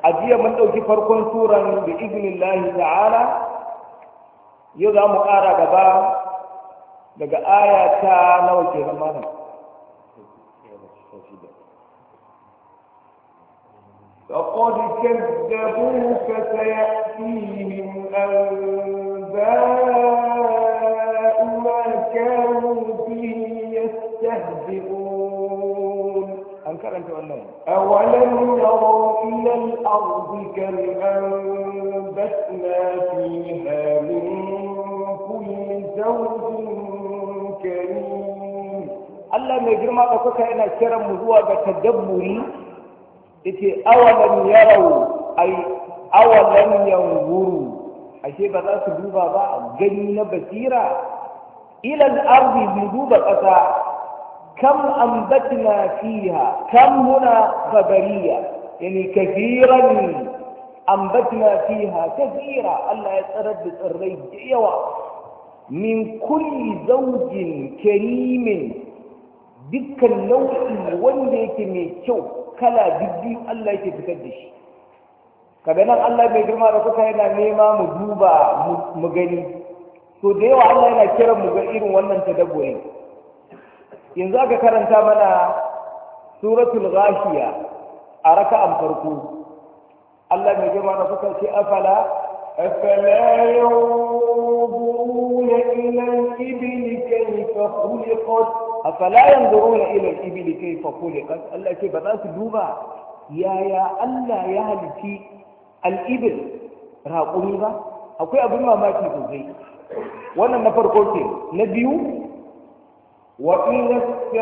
jiya mun ɗauki farkon suran bi iznillahi ta'ala yau za mu ƙara gaba daga aya ta nawa ke zama nan فقد كذبوك فسيأتيهم أنباء ما كانوا به يستهزئون أولم يروا إلى الأرض كم أنبتنا فيها من كل زوج كريم الله ما يجرم أقصك إن الكرم هو بتدبري yace awalan yarau ai awalan yanzuru ashe ba za su duba ba gani na basira ila al-ardi bi duba ƙasa kam ambatna fiha kam huna khabariya yani kathiran ambatna fiha kathira Allah ya tsarar da tsirrai da yawa min kulli zawjin karimin dukkan nau'i wanda yake mai kyau kala biyu Allah yake fitar da shi kaga nan Allah mai girma da kuka yana nema mu duba mu gani to da yawa Allah yana kiran mu ga irin wannan tadabburi yanzu aka karanta mana suratul ghashiya a raka'an farko Allah mai girma da kuka ce afala ينظرون إلى الإبل كيف خلقت أفلا ينظرون إلى الإبل كيف خلقت الله كيف بدأت دوبا يا الله يا هلتي الإبل راقوني با akwai abin mamaki sosai wannan na farko ke na biyu wa ila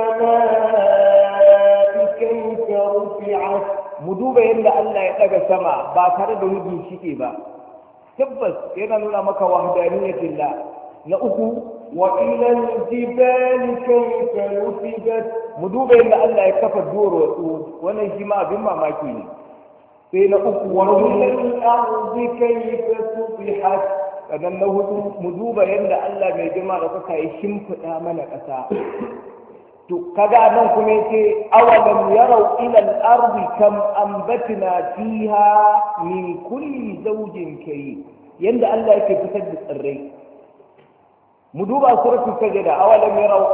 samaa'i kayfa rufi'at mu duba yadda Allah ya daga sama ba tare da wani shike ba tabbas yana nuna maka wahdaniyatillah na uku wa ila al-jibali kayfa nusibat mu duba yadda Allah ya kafa duwatsu wannan shi ma abin mamaki ne sai na uku wa ila al-ardi kayfa subihat sannan na hudu mu duba yadda Allah mai girma da kuka yi shimfiɗa mana ƙasa to kaga nan kuma yace awalam yarau ila al-ardi kam ambatna fiha min kulli zawjin karim yanda Allah yake fitar da tsirrai mu duba suratul sajda awalam yarau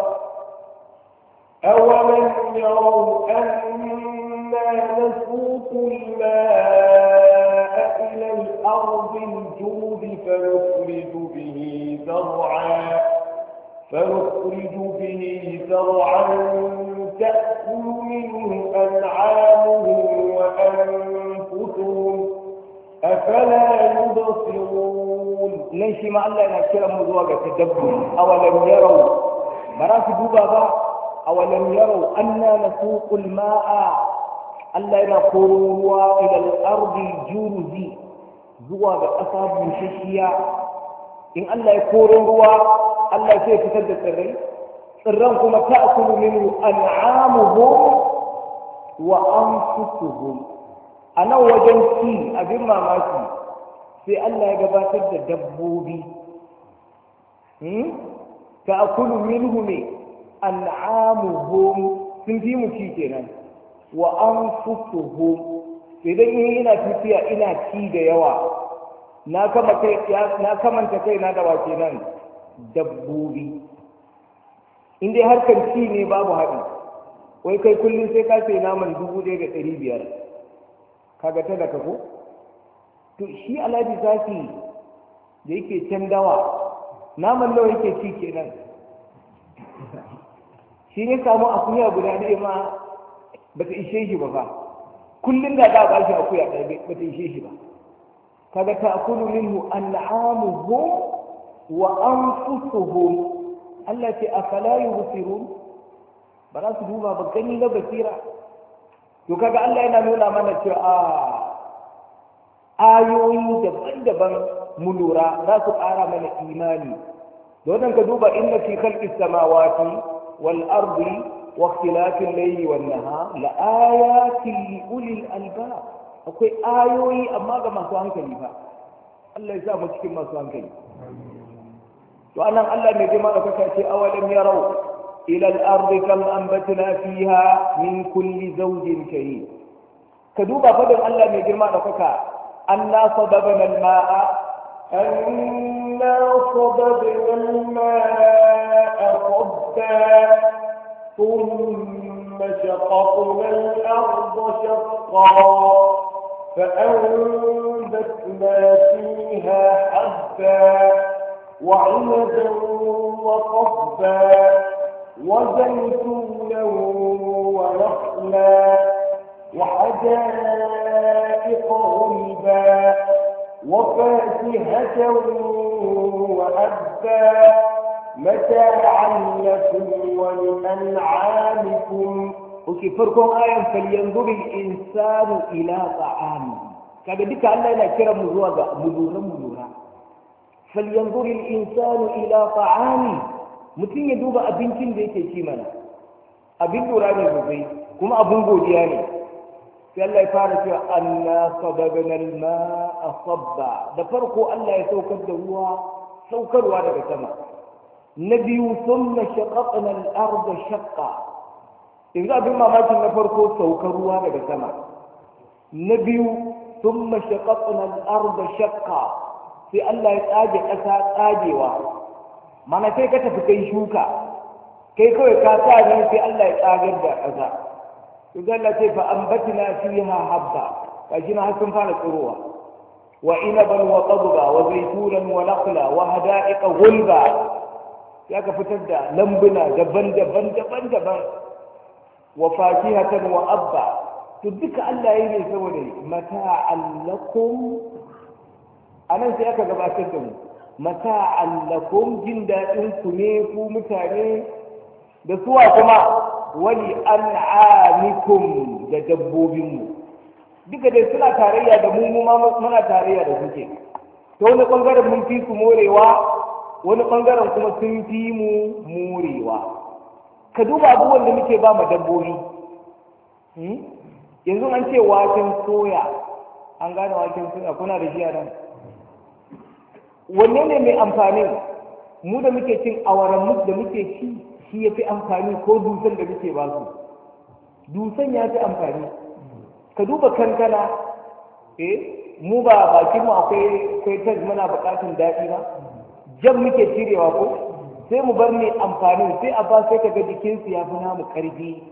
anna nasuqu al-ma'a ila al-ardi al-jurud fanukhriju bihi zar'a فنخرج به زرعا تأكل منه أنعامهم وأنفسهم أفلا يبصرون ليش ما الله ينكر مزواج تدبر أولم يروا براس دوبا أولم يروا أنا نسوق الماء الله ينقر إلى الأرض الجرز زواج أصاب ششيا إن الله يقول Allah sai fitar da tsirran kuma ta'kulu minhu an'amuhum wa anfusuhum anan wajen ci abin mamaki sai Allah ya gabatar da dabbobi ta'kulu minhu ne an'amuhum sun fi mu ci kenan wa anfusuhum sai dai ina tafiya ina ci da yawa na kamanta kaina da wace nan dabbobi in dai harkar ci ne babu haɗi wai kai kullum sai ka sai naman 1,500 kaga ta daga ko to shi alhaji zafi da yake can dawa naman nawa yake ci kenan shi ne samu akuya guda ɗaya ma ba ta ishe shi ba fa kullum da za a ba shi akuya ɗaya ba ta ishe shi ba kaga ta akulu minhu an'amuhum wa anfusuhum Allah ce afala yubsirun ba za su duba ba gani na basira to kaga Allah yana nuna mana cewa ayoyi daban-daban mu lura za su ƙara mana imani don ka duba inna fi khalqis samawati wal ardi wa ikhtilafil layli wan nahar la ayatin li ulil albab akwai ayoyi amma ga masu hankali fa Allah ya sa mu cikin masu hankali to anan Allah mai jima da kaka ce awalam yarau ila al-ardi kam anbatna fiha min kulli zawjin karim ka duba fadin Allah mai girma da kuka anna sababana al-ma'a أنا صببنا الماء صبا ثم شققنا الأرض شقا فأنبتنا فيها حبا وعنبا وقضبا وزيتونا ونخلا وحدائق غلبا وفاكهة وأبا متاعا لكم ولأنعامكم. فرقم آية فلينظر الإنسان إلى طعامه. kaga duka Allah yana kira mu zuwa ga mulura. فلينظر الإنسان إلى طعامه. mutum ya duba abincin da yake ci mana. Abin lura ne sosai kuma abin godiya ne. sai Allah ya fara cewa anna sababna al-ma'a sabba. da farko Allah ya saukar da ruwa saukarwa daga sama. na biyu thumma shaqaqna al-arda shaqqa. yanzu abin mamakin na farko saukar ruwa daga sama. na biyu thumma shaqaqna al-arda shaqqa. sai Allah ya tsage ƙasa tsagewa. mana sai ka tafi kai shuka kai kawai ka sa ne sai Allah ya tsagar da ƙasa. idan Allah ce fa ambatna fiha habba kaji na sun fara tsirowa wa inaban wa qadba wa zaytunan wa nakhla wa hada'iqa gulba. ya ka fitar da lambuna daban-daban wa fakihatan wa abba. to duka Allah yayi ne saboda mata'an lakum. anan sai aka gabatar da mu mata'an lakum, jin daɗin ku ne ku mutane da suwa kuma wali an'amikum da dabbobinmu. duka dai suna tarayya da mu muna tarayya da suke. ta wani ɓangaren mun fi su morewa, wani ɓangaren kuma sun fi mu morewa. ka duba abubuwan da muke ba mu dabbobi. yanzu an ce waken soya, an gane waken soya kuna da shi a nan. wanne ne mai amfani? mu da muke cin awaran mu da muke ci shi ya fi amfani ko dusan da muke ba su? dusan ya fi amfani. ka duba kankana, mu ba bakin mu akwai tas muna bukatun daɗi ba, jam muke cirewa ko sai mu bar mai amfani sai a ba sai ka ga jikinsu ya fi namu ƙarfi.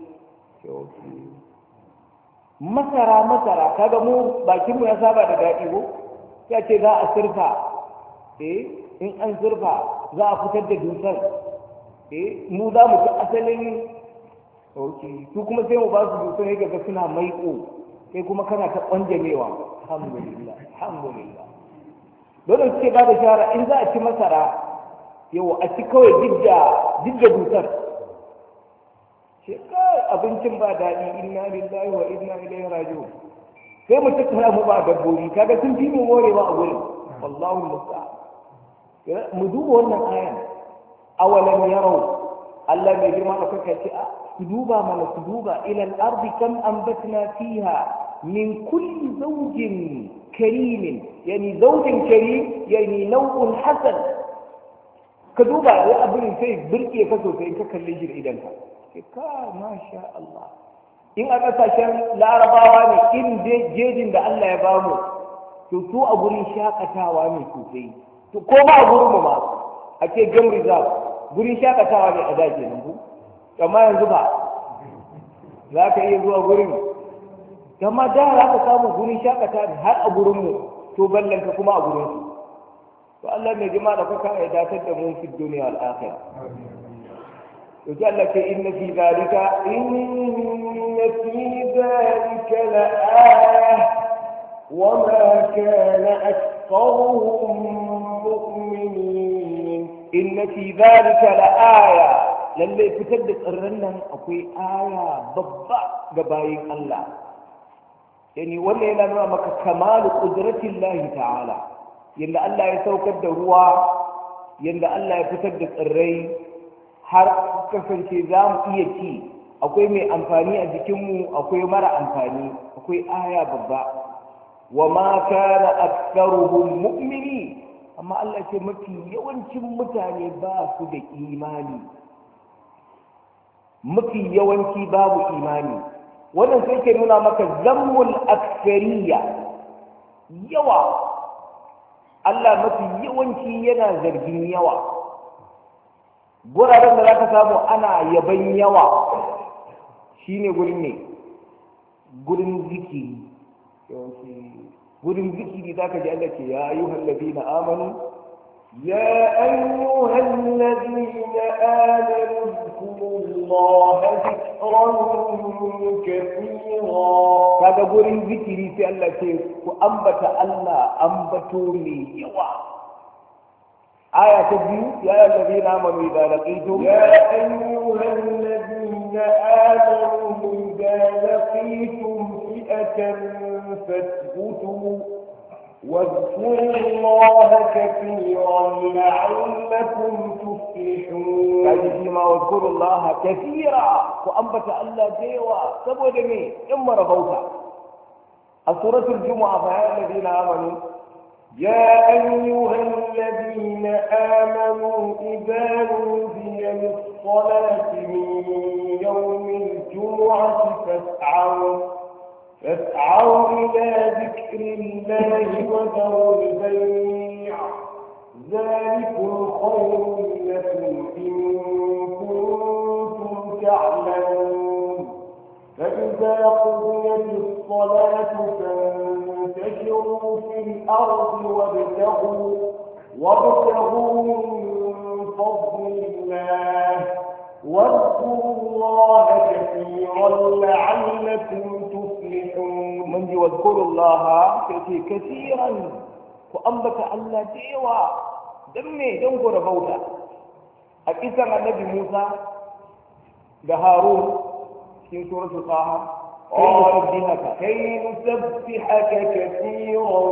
masara kaga mu bakin mu ya saba da daɗi ko ya ce za a surfa, in an surfa za a fitar da dusar, mu za mu ci asalin su kuma sai mu ba su dusar ya ga suna maiƙo, sai kuma kana ta ƙwanjamewa. alhamdulillah dole suke ba da shara in za a ci masara yau a ci kawai duk da dusar. abincin ba daɗi, inna lillahi wa inna ilaihi raji'un. sai mu tattara mu ba dabbobi, kaga sun fi mu morewa a gurin. wallahu musta'an. mu duba wannan ayan awalam yarau. Allah mai girma da kuka ce su duba mana su duba ila al-ardi kam anbatna fiha min kulli zawjin karim, yani zawjin karim yani naw'un hasan. ka duba ya abin sai birke ka sosai ka kalle shi da idanka ka masha Allah. in a ƙasashen larabawa ne irin jejin da Allah ya bamu to su a gurin shakatawa ne sosai. to ko ba a gurin mu ma a ce game reserve gurin shakatawa ne a daji yanzu, amma yanzu ba za ka iya zuwa gurin. amma da za ka samu gurin shakatawa ne har a gurin mu, to ballanka kuma a gurin su. to Allah mai jima da kuka ya datar da mu fi duniya wal akhirah. وجعل إن في ذلك لآية وما كان أكثرهم مؤمنين. إن في ذلك لآية للي فتدت الرنم أقوي آية ضبع قبائل الله. يعني ولا إلا مك كمال قدرة الله تعالى. يند الله يسوق الدروا، يند الله يفتدت الري har kasance za mu iya ci. akwai mai amfani a jikinmu, akwai mara amfani, akwai aya babba. wa ma kana aktharuhum mu'mini, amma Allah ce mafi yawancin mutane ba su da imani. mafi yawanci babu imani. wannan sai ke nuna maka zammul aksariya yawa. Allah mafi yawanci yana zargin yawa. Guraren da za ka samu ana yaban yawa shine gurin ne gurin zikiri. yawanci gurin zikiri za ka ji Allah ce ya ayyuhal ladina amanu يا أيها الذين آمنوا اذكروا الله ذكرا كثيرا. هذا قولي ذكري في الله كيف وأنبت الله أنبتوا لي يوا. آية تبيو يا أيها الذين آمنوا إذا لقيتم يا أيها الذين آمنوا إذا لقيتم فئة فاثبتوا واذكروا الله كثيرا لعلكم تفلحون. فيما واذكروا الله كثيرا وأنبت الله ديوا سبو دمي إما ربوتا. سورة الجمعة فيا الذين آمنوا يا أيها الذين آمنوا إذا نودي للصلاة من يوم الجمعة فاسعوا إلى ذكر الله وذروا البيع ذلكم خير لكم إن كنتم تعلمون. فإذا قضيت الصلاة فانتشروا في الأرض وابتغوا من فضل الله واذكروا الله كثيرا لعلكم تفلحون. من واذكروا الله كثيرا وأنبت الله ديوا دمي دنكر بوتا. أكثر النبي موسى بهارون في سورة طه كي نسبحك كثيرا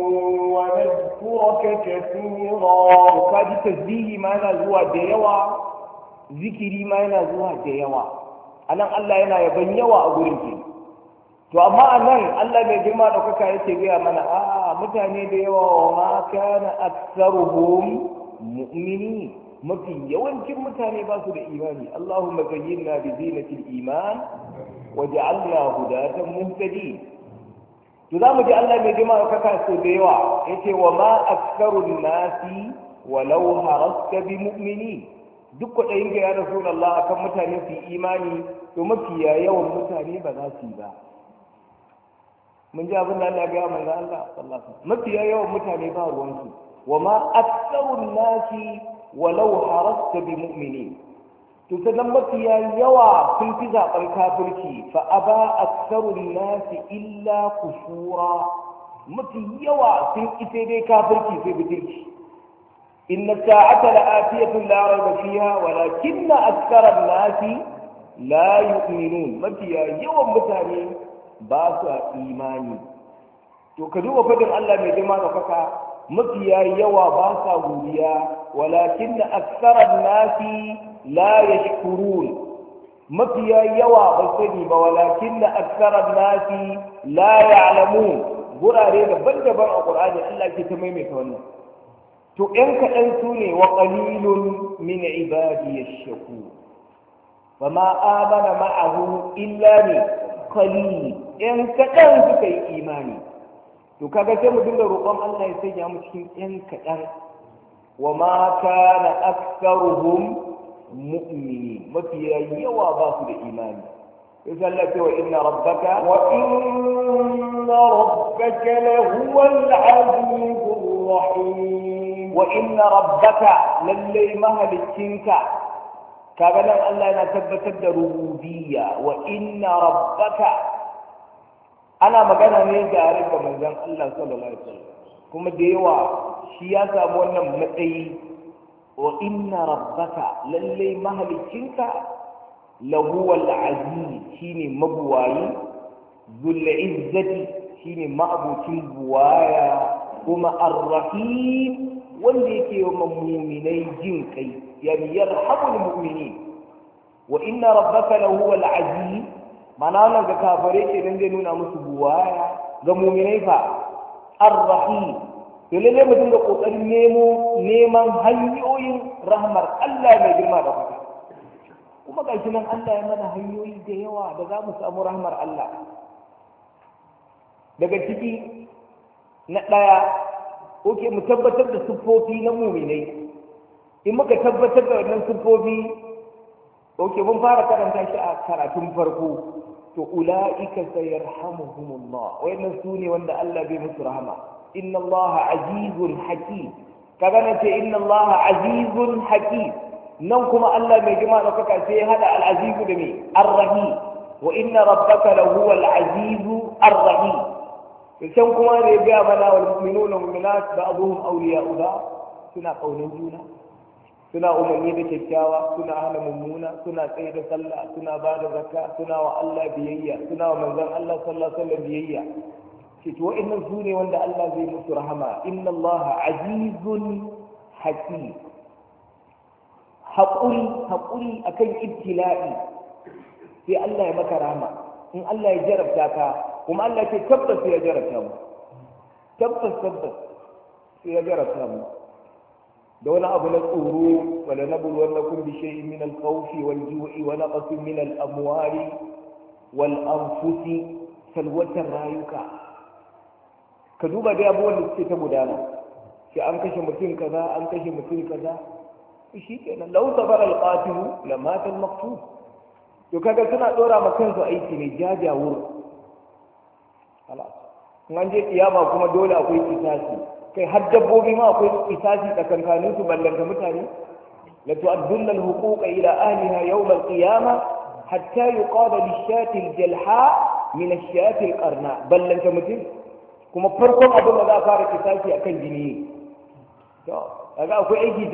ونذكرك كثيرا. وكاد تسبيه ما نزوى ديوا ذكري ما ينزوها ديوا. أنا الله ينا يبن يوا أقولك. to amma anan Allah mai girma da kuka yake gaya mana mutane da yawa wa ma kana aktsaruhum mu'minin, mafi yawancin mutane ba su da imani. Allahumma zayyinna bi zinatil iman waj'alna hudatan muhtadin. to zamu ji Allah mai girma da kuka so da yawa yace wa ma aktsarun nasi walau harasta bi mu'minin. duk kwaɗayin ga ya Rasulullah akan mutane su imani, to mafiya yawan mutane ba za su yi ba. mun ji abin da Allah ya gaya manzo Allah sallallahu alaihi wasallam, mafiya yawan mutane ba ruwansu. wa ma aktsarun nasi walau harasta bi mu'minin. to sannan mafiya yawa sun fi zaɓar kafirci. fa aba aktsarun nasi illa kufura. mafi yawa sun ita dai kafirci sai butulci. إن الساعة لآتية لا ريب فيها ولكن أكثر الناس لا يؤمنون. متى يوم متاني باسا إيماني. to ka duba fadin Allah mai girma da kaka, mafiya yawa ba sa godiya, walakin aktharan nasi la yashkurun. mafiya yawa ba sani ba, walakin aktharan nasi la ya'lamun. gurare daban-daban a Qur'ani Allah ke ta maimaita wannan. to ‘yan kaɗan su ne wa ƙalilun min ibadi ya shaku, ba ma amana ma'ahu illa ne ƙalili, ‘yan kaɗan suka yi imani. to kaga sai mu dinga roƙon Allah ya sanya mu cikin ‘yan kaɗan. wa ma kana aktsaruhum mu'minin, mafiya yawa ba su da imani. sai Allah ce wa inna rabbaka lahuwal azizur rahim. wa inna rabbaka lallai mahalicinka. kaga nan Allah yana tabbatar da rububiyya. wa inna rabbaka ana magana ne ga ga manzon Allah sallallahu alaihi wasallam, kuma da yawa shi ya samu wannan matsayi. wa inna rabbaka lallai mahalicinka lahuwal aziz, shine mabuwayi, zul izzati shine ma'abucin buwaya, kuma ar-rahim wanda yake wa mu'minai jin kai, yani yarhamul mu'minin. wa inna rabbaka lahuwal aziz, mana nan ga kafare ke nan zai nuna musu buwaya, ga mu'minai fa ar-rahim. to lalle mu dinga kokarin neman hanyoyin rahmar Allah mai girma da kuka. kuma gashi nan Allah ya mana hanyoyi da yawa da za mu samu rahmar Allah. Daga ciki na ɗaya, oke mu tabbatar da siffofi na muminai. In muka tabbatar da wannan siffofi, oke mun fara karanta shi a karatun farko, to ula'ika sayarhamuhumullah, wayannan su ne wanda Allah bai musu rahama. Inna Allah azizun hakim, kaga na ce inna Allah azizun hakim, nan kuma Allah mai jima da kaka sai ya hada al-azizu da me ar-rahim, wa inna rabbaka lahuwal azizu ar-rahim. can kuma da ya gaya mana wal mu'minuna mu'minat ba'dhum awliya'u ba'd, suna kaunin juna, suna umarni da kyakkyawa, suna hana mummuna, suna tsaye da sallah, suna ba da zakka, suna wa Allah biyayya, suna wa manzon Allah sallallahu alaihi wasallam biyayya. Ce to wa'annan su ne wanda Allah zai musu rahama. Inna Allah azizun hakim. Haƙuri akan ibtila'i sai Allah ya maka rahama. In Allah ya jarabta ka, kuma Allah ce tabbas sai ya jarabta mu, tabbas sai ya jarabta mu da wani abu na tsoro. wala nabluwannakum bi shay'in min al-khawfi wal-ju'i wa naqsin min al-amwali wal-anfusi, salwatan rayuka. ka duba dai abubuwan da suke ta gudana, sai an kashe mutum kaza, an kashe mutum kaza, shi kenan lau sabar al-qatilu lamata al-maqtul. to kaga suna dora ma kansu aiki ne jajawur. in an je kiyama kuma dole akwai kisasi, kai har dabbobi ma akwai kisasi tsakankanin su, ballanta mutane. la tu'addunna al-huquqa ila ahliha yawm al-qiyama hatta yuqada lish-shati al-jalha min ash-shati al-qarna, ballanta mutum kuma farkon abin da za a fara kisasi akan jini. to kaga akwai aiki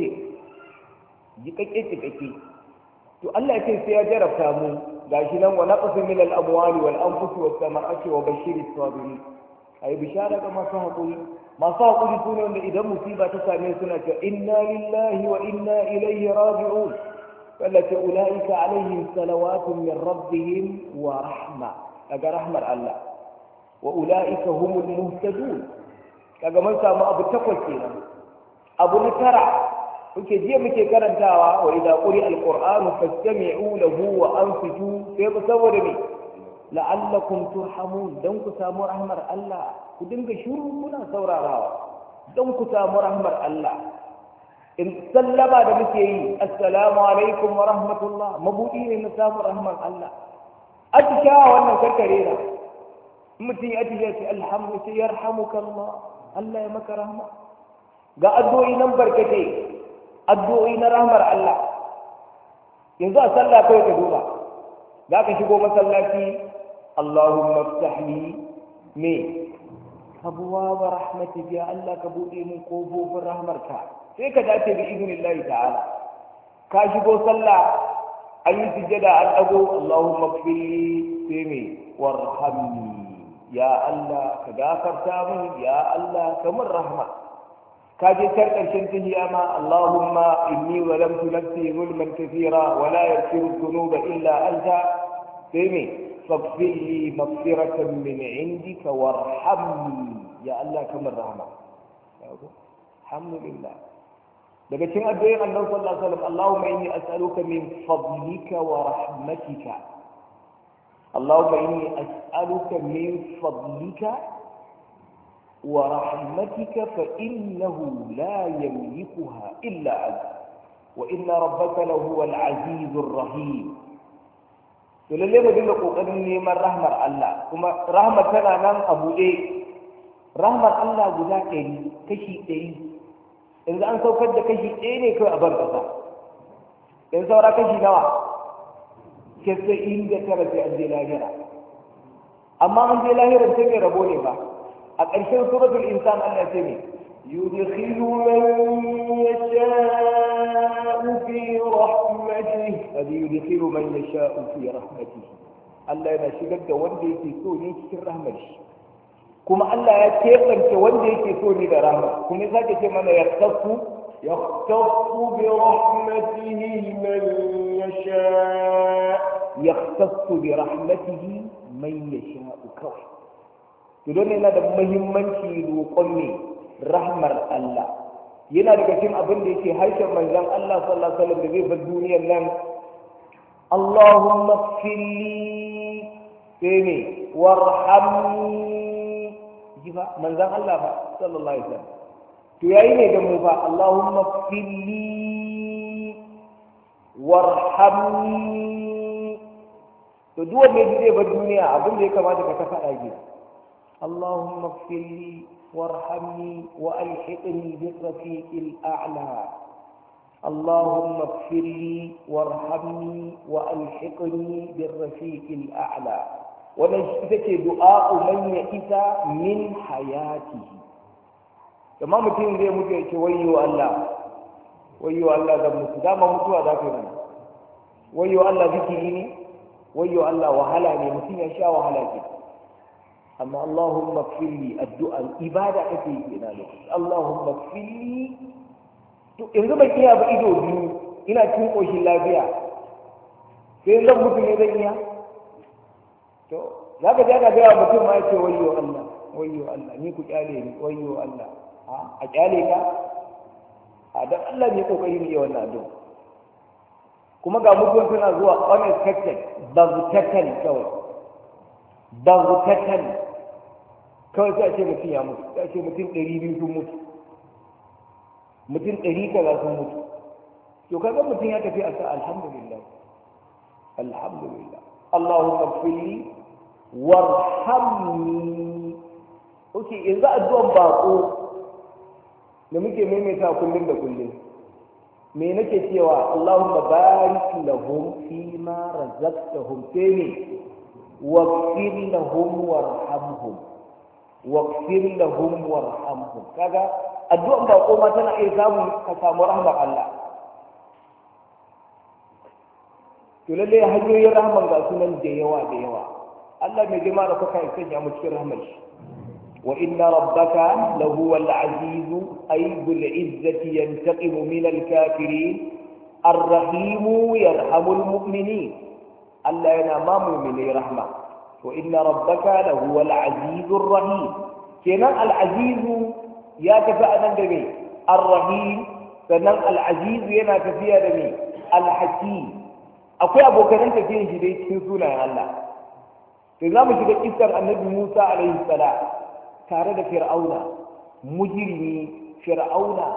jikakke. to Allah ya ce sai ya jarabta mu, gashi nan wa naqsu min al-amwali wal anfusi was samarati wa bashiri as-sabirin. ai bishara ga masu hakuri sune wanda idan musiba ta same su na ce inna lillahi wa inna ilayhi raji'un, wallati ulaika alaihim salawatun min rabbihim wa rahma, daga rahmar Allah, wa ulaika humul muhtadun. kaga mun samu abu takwas kenan. abu na tara kuke jiya muke karantawa, wa idza quri alqur'anu fastami'u lahu wa ansitu, sai ku saboda me la'allakum turhamun, dan ku samu rahmar Allah, ku dinga shiru kuna saurarawa dan ku samu rahmar Allah. in sallama da muke yi assalamu alaikum wa rahmatullah, mabudi ne na samu rahmar Allah. atishawa wannan karkare na mutum ya atisha ce alhamdulillah yarhamukallah, Allah ya maka rahma. ga addu'o'i nan barkatai, addu'o'i na rahmar Allah. yanzu a sallah kai ka duba, za ka shigo masallaci, Allahumma iftah li me abwaab rahmatik, ya Allah ka bude min kofofin rahmarka, sai ka dace bi idnillahi ta'ala. ka shigo sallah, an yi sujjada, an dago, Allahumma ighfir li sai me warhamni, ya Allah ka gafarta min, ya Allah ka min rahma. ka je tar karshen tahiyya ma, Allahumma inni zalamtu nafsi zulman kathira wa la yaghfiru dhunuba illa anta, sai me faghfir li maghfiratan min indika warhamni, ya Allah kamar rahma. alhamdulillah. daga cikin addu'o'in Annabi sallallahu alaihi wasallam, Allahumma inni as'aluka min fadlika wa rahmatika, Allahumma inni as'aluka min fadlika ورحمتك فإنه لا يملكها إلا أنت وإن ربك لهو العزيز الرحيم. lalle mu dinga kokarin neman rahmar Allah, kuma rahmar tana nan a buɗe. rahmar Allah guda 100, kashi 100. yanzu an saukar da kashi 1 ne kawai a ban ƙasa, yanzu saura kashi nawa? 99 sai an je lahira. amma an je lahirar sai mai rabo ne ba. a ƙarshen suratul insan Allah ya ce ne yudkhilu man yasha'u fi rahmatihi, hadi yudkhilu man yasha'u fi rahmatihi. Allah yana shigar da wanda yake so ne cikin rahmar shi, kuma Allah ya keɓance wanda yake so ne da rahmar. kuma ya sake ce mana yaqtasu bi rahmatihi man yasha', yaqtasu bi rahmatihi man yasha'u kawai. to don yana da muhimmanci roƙon ne rahmar Allah. yana daga cikin abin da yake harshen manzon Allah sallallahu alaihi wasallam da zai bar duniyar nan, Allahumma ighfirli sai ne warhamni ji fa manzon Allah fa sallallahu alaihi wasallam to yayi ne da mu fa Allahumma ighfirli warhamni to duk wanda zai bar duniya abin da ya kamata ka faɗa ki Allahumma ighfirli warhamni wa alhiqni bi rafiqil a'la اللهم اغفر لي وارحمني والحقني بالرفيق الاعلى ونشتكي دعاء من يئس من حياته كما mutum zai mutu ya ce wayyo Allah da mutu dama mutuwa za ka yi wayyo Allah zikiri ne wayyo Allah wahala ne mutum ya sha wahala ke amma Allahumma ighfirli addu'a ibada kake yi ina lokaci Allahumma ighfirli to yanzu ban iya ba ido biyu ina cikin koshin lafiya sai zan mutu ne zan iya to za ka ga gaya mutum ma ya ce wayyo Allah ni ku kyale ni wayyo Allah a kyale ka a dan Allah ne kokari ne wannan addu'a kuma ga mutuwan tana zuwa unexpected bazutatan kawai sai a ce mutum ya mutu sai a ce mutum 200 sun mutu mutum 100 kaza sun mutu to kaga mutum ya tafi a sa alhamdulillah Allahumma ighfirli warhamni okay yanzu addu'an bako da muke maimaita kullum da kullum me nake cewa Allahumma barik lahum fi ma razaqtahum sai waghfir lahum warhamhum kaga addu'an bako ma tana iya samu ka samu rahmar Allah to lalle hanyoyin rahman ga sunan da yawa Allah mai girma da kuka yi sanya mu cikin rahmar shi wa inna rabbaka lahuwal aziz ay bil izzati yantaqimu min al kafirin ar-rahim yarhamul mu'minin Allah yana ma mu'mini rahma wa inna rabbaka lahuwal azizur rahim kenan al aziz ya tafi anan da me ar-rahim sannan al aziz yana tafiya da me al hakim akwai abokan tafiyan shi dai cikin sunayen Allah to za mu shiga kissar annabi Musa alaihi salam tare da fir'auna mujrimi fir'auna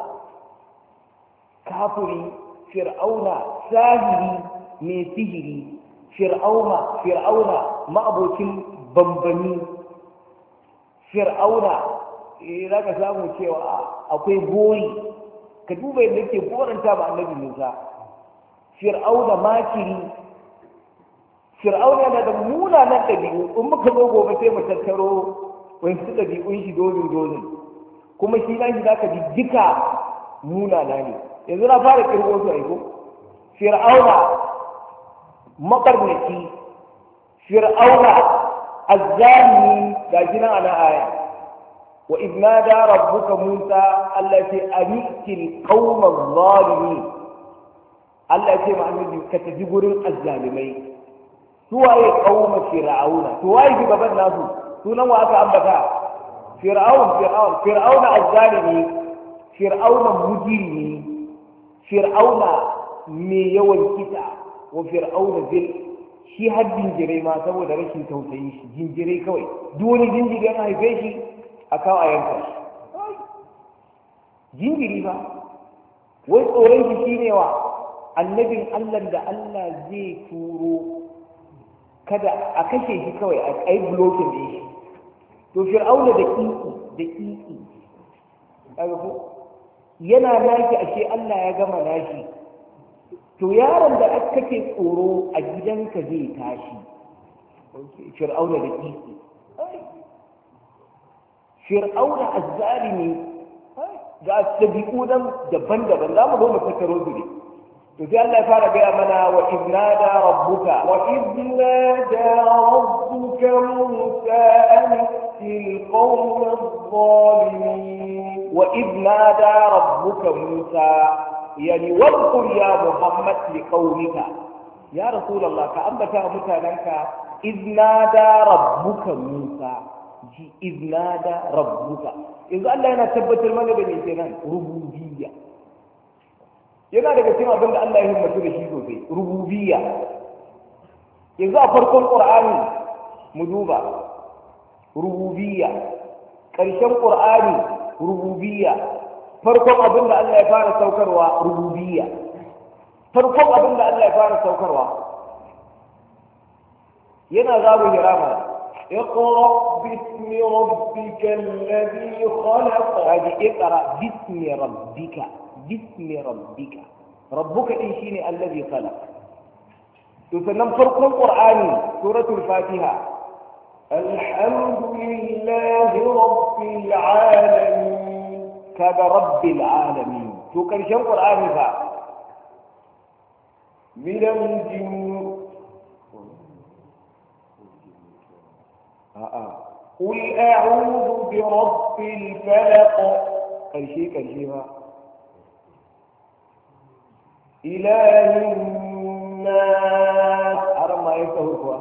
kafiri fir'auna sahiri mai sihiri fir'auna ma'abocin bambami fir'auna za ka samu cewa akwai gori ka duba yadda ke goranta ba annabi Musa fir'auna makiri fir'auna yana da munanan ɗabi'u in muka zo gobe sai mu tattaro wani su ɗabi'un shi dozin kuma shi na shi zaka ji duka munana ne yanzu na fara kirgo su aiko fir'auna mabarnaci fir'auna azzalimi ga shi nan ana aya wa idnada rabbuka musa allati anitil qauma zalimin Allah ya ce ma annabi ka tafi gurin azzalimai suwaye qauma fir'auna suwaye gaban nasu sunan wa aka ambata fir'auna azzalimi fir'auna mujrimi fir'auna mai yawan kita wa fir'auna zil shi har jinjirai ma saboda rashin tausayi shi jinjirai kawai duk wani jinjiri yana haife shi a kawo a yanka shi jinjiri ba wai tsoron shi shine wa annabin Allah da Allah zai turo kada a kashe shi kawai a yi blocking ɗin shi to fir'auna da kiki yana naki ashe Allah ya gama nashi to yaron da aka kake tsoro a gidanka zai tashi fir'auna da kiki fir'auna azzalimi ga tabi'u daban-daban za mu zo mu tattaro su ne to sai Allah ya fara gaya mana wa idnada rabbuka Musa an til qawm adh-dhalimin wa idnada rabbuka Musa yani wadhkur ya Muhammad li qawmika ya rasulullah ka ambata mutananka idnada rabbuka Musa ji idnada rabbuka yanzu Allah yana tabbatar mana da me kenan rububiyya yana daga cikin abin da Allah ya himmatu da shi sosai rububiyya yanzu a farkon qur'ani mu duba rububiyya, ƙarshen qur'ani rububiyya, farkon abin da Allah ya fara saukarwa rububiyya, farkon abin da Allah ya fara saukarwa yana zamu hirama اقرأ باسم ربك الذي خلق. هذه اقرأ باسم ربك، باسم ربك، ربك إن شيني الذي خلق. تسلم فرق القرآن سورة الفاتحة الحمد لله رب العالمين. كذا رب العالمين. تكرشن القرآن ذا من الجن. قل أعوذ برب الفلق. كرشي إله الناس. أرمى يفتهوا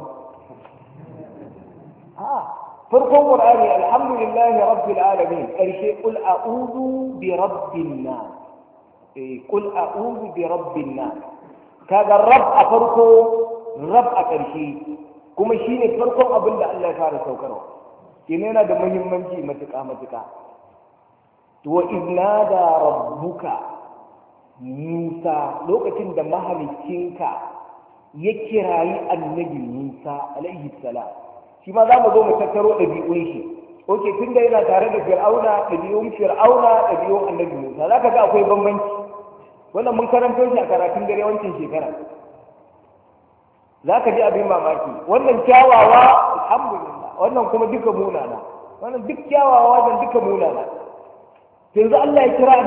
فرق القرآن الحمد لله رب العالمين. كرشي قل أعوذ برب الناس. قل أعوذ برب الناس. كذا الرب أفرقه رب أكرشي kuma shi ne farkon abin da Allah ya fara saukarwa kene yana da muhimmanci matuƙa wa iznada rabbuka Musa lokacin da mahalicinka ya kirayi annabi Musa alaihi salam shi ma za mu zo mu tattaro ɗabi'un shi oke tun da yana tare da fir'auna ɗabi'un annabi Musa za ka ga akwai bambanci wannan mun karanto shi a karatun dare wancan shekara za ka ji abin mamaki wannan kyawawa alhamdulillah wannan kuma duka munana wannan duk kyawawa wannan duka munana yanzu Allah ya kira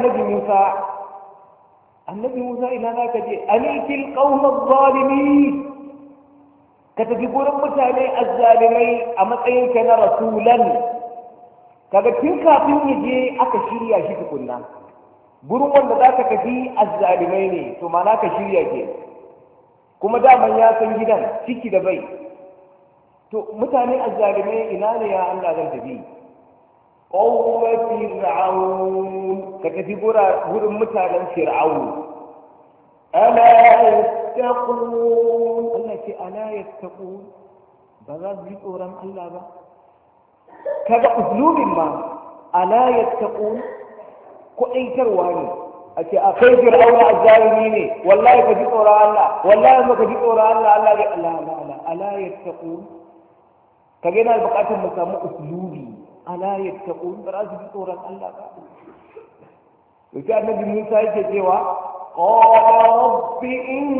annabi Musa ina za ka je anikil qaumaz zalimin ka tafi gurin mutane azzalimai a matsayinka na rasulan kaga tun kafin ya je aka shirya shi tukunna gurin wanda za ka tafi azzalimai ne to ma na ka shirya ke kuma daman ya san gidan ciki da bai to mutane azzalimai ina ne ya Allah zan tafi qawma fir'aun ka tafi gurin mutanen fir'aun ala yattaqun. Allah ce ala yattaqun ba za su ji tsoron Allah ba kaga uslubin ma ala yattaqun ko aitarwa ne a ce a kai fir'auna azzalimi ne wallahi ka ji tsoron Allah wallahi ba ka ji tsoron Allah Allah ya Allah ala yattaqun kage yana buƙatar mu samu uslubi ala yattaqun ba za su ji tsoron Allah ba to sai annabi Musa yake cewa qala rabbi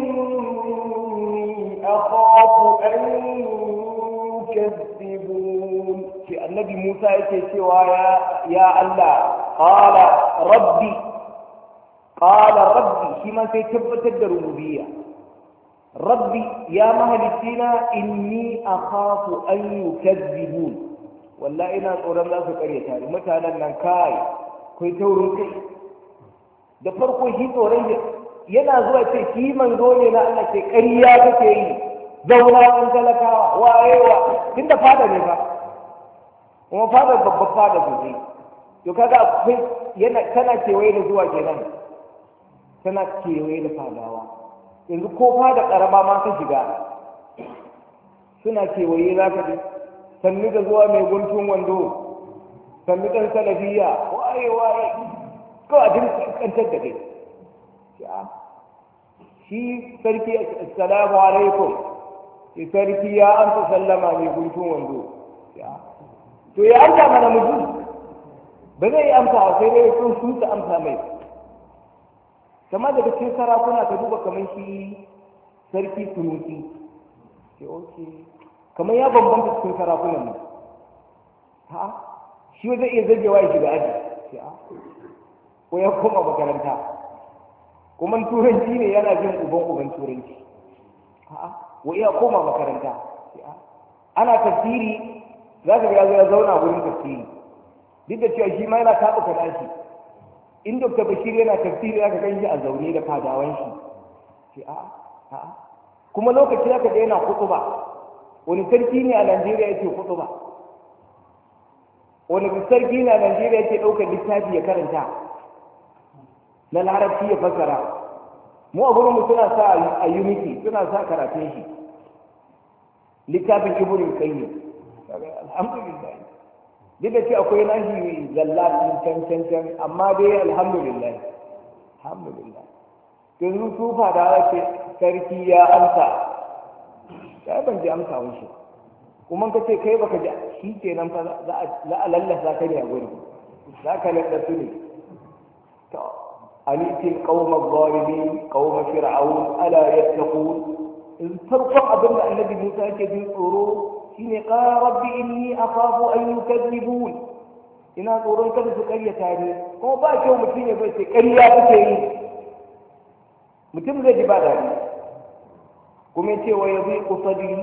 inni akhafu an yukazzibun. sai annabi Musa yake cewa ya Allah qala rabbi shi ma sai tabbatar da rububiyya rabbi ya mahalicina inni akhafu an yukazzibun wallahi ina tsoron za su karyata ni mutanen nan kai taurin kai da farko shi tsoron yana zuwa ce shi manzo ne na Allah ce ƙarya kake yi zauna in talakawa wayewa tunda fada ne ba kuma fada babban fada sosai to kaga akwai tana kewaye da zuwa kenan tana kewaye da fadawa yanzu ko fada karama ma ka shiga suna kewaye za ka ji sannu da zuwa mai guntun wando sannu ɗan salafiya waye ko a jin kantar da kai shi sarki assalamu alaikum shi sarki ya amsa sallama mai guntun wando to ya amsa mana mutum ba zai yi amsa sai dai sun ta amsa mai kama daga cikin sarakuna ka duba kamar shi sarki sunusi ce oke kamar ya bambanta cikin sarakunan nan shi zai iya zagewa ya shiga aji ko ya koma makaranta kuma turanci ne yana jin uban turanci wa iya koma makaranta ana tafsiri za ka ga ya zauna wurin tafsiri duk da cewa shi ma yana taɓuka nashi in Dr. Bashir yana tafsiri za ka gan shi a zaune da fadawan shi kuma lokaci za ka ga yana kutuba wani sarki ne a Najeriya yake kutuba wani sarki ne a Najeriya yake ɗaukar littafi ya karanta na larabci ya fassara. Mu a gurinmu suna sa a unity suna sa karatun shi littafin ibnu qayyim alhamdulillah duk da ce akwai nashi zallatin can amma dai alhamdulillah to yanzu sufa da ake sarki ya amsa ya ban ji amsa wani kuma ka ce kai baka ji shi kenan fa za a lallasa ka ne a gurin za ka lallasa ne to alitil qauma zalimin qauma fir'aun ala yattaqun in farkon abin da annabi Musa yake jin tsoro shine qala rabbi inni akhafu an yukadzibun ina tsoron kada su karyata ni kuma ba kyau mutum ya bai sai karya kake yi mutum zai ji ba daɗi kuma yace wa yadhiqu sadri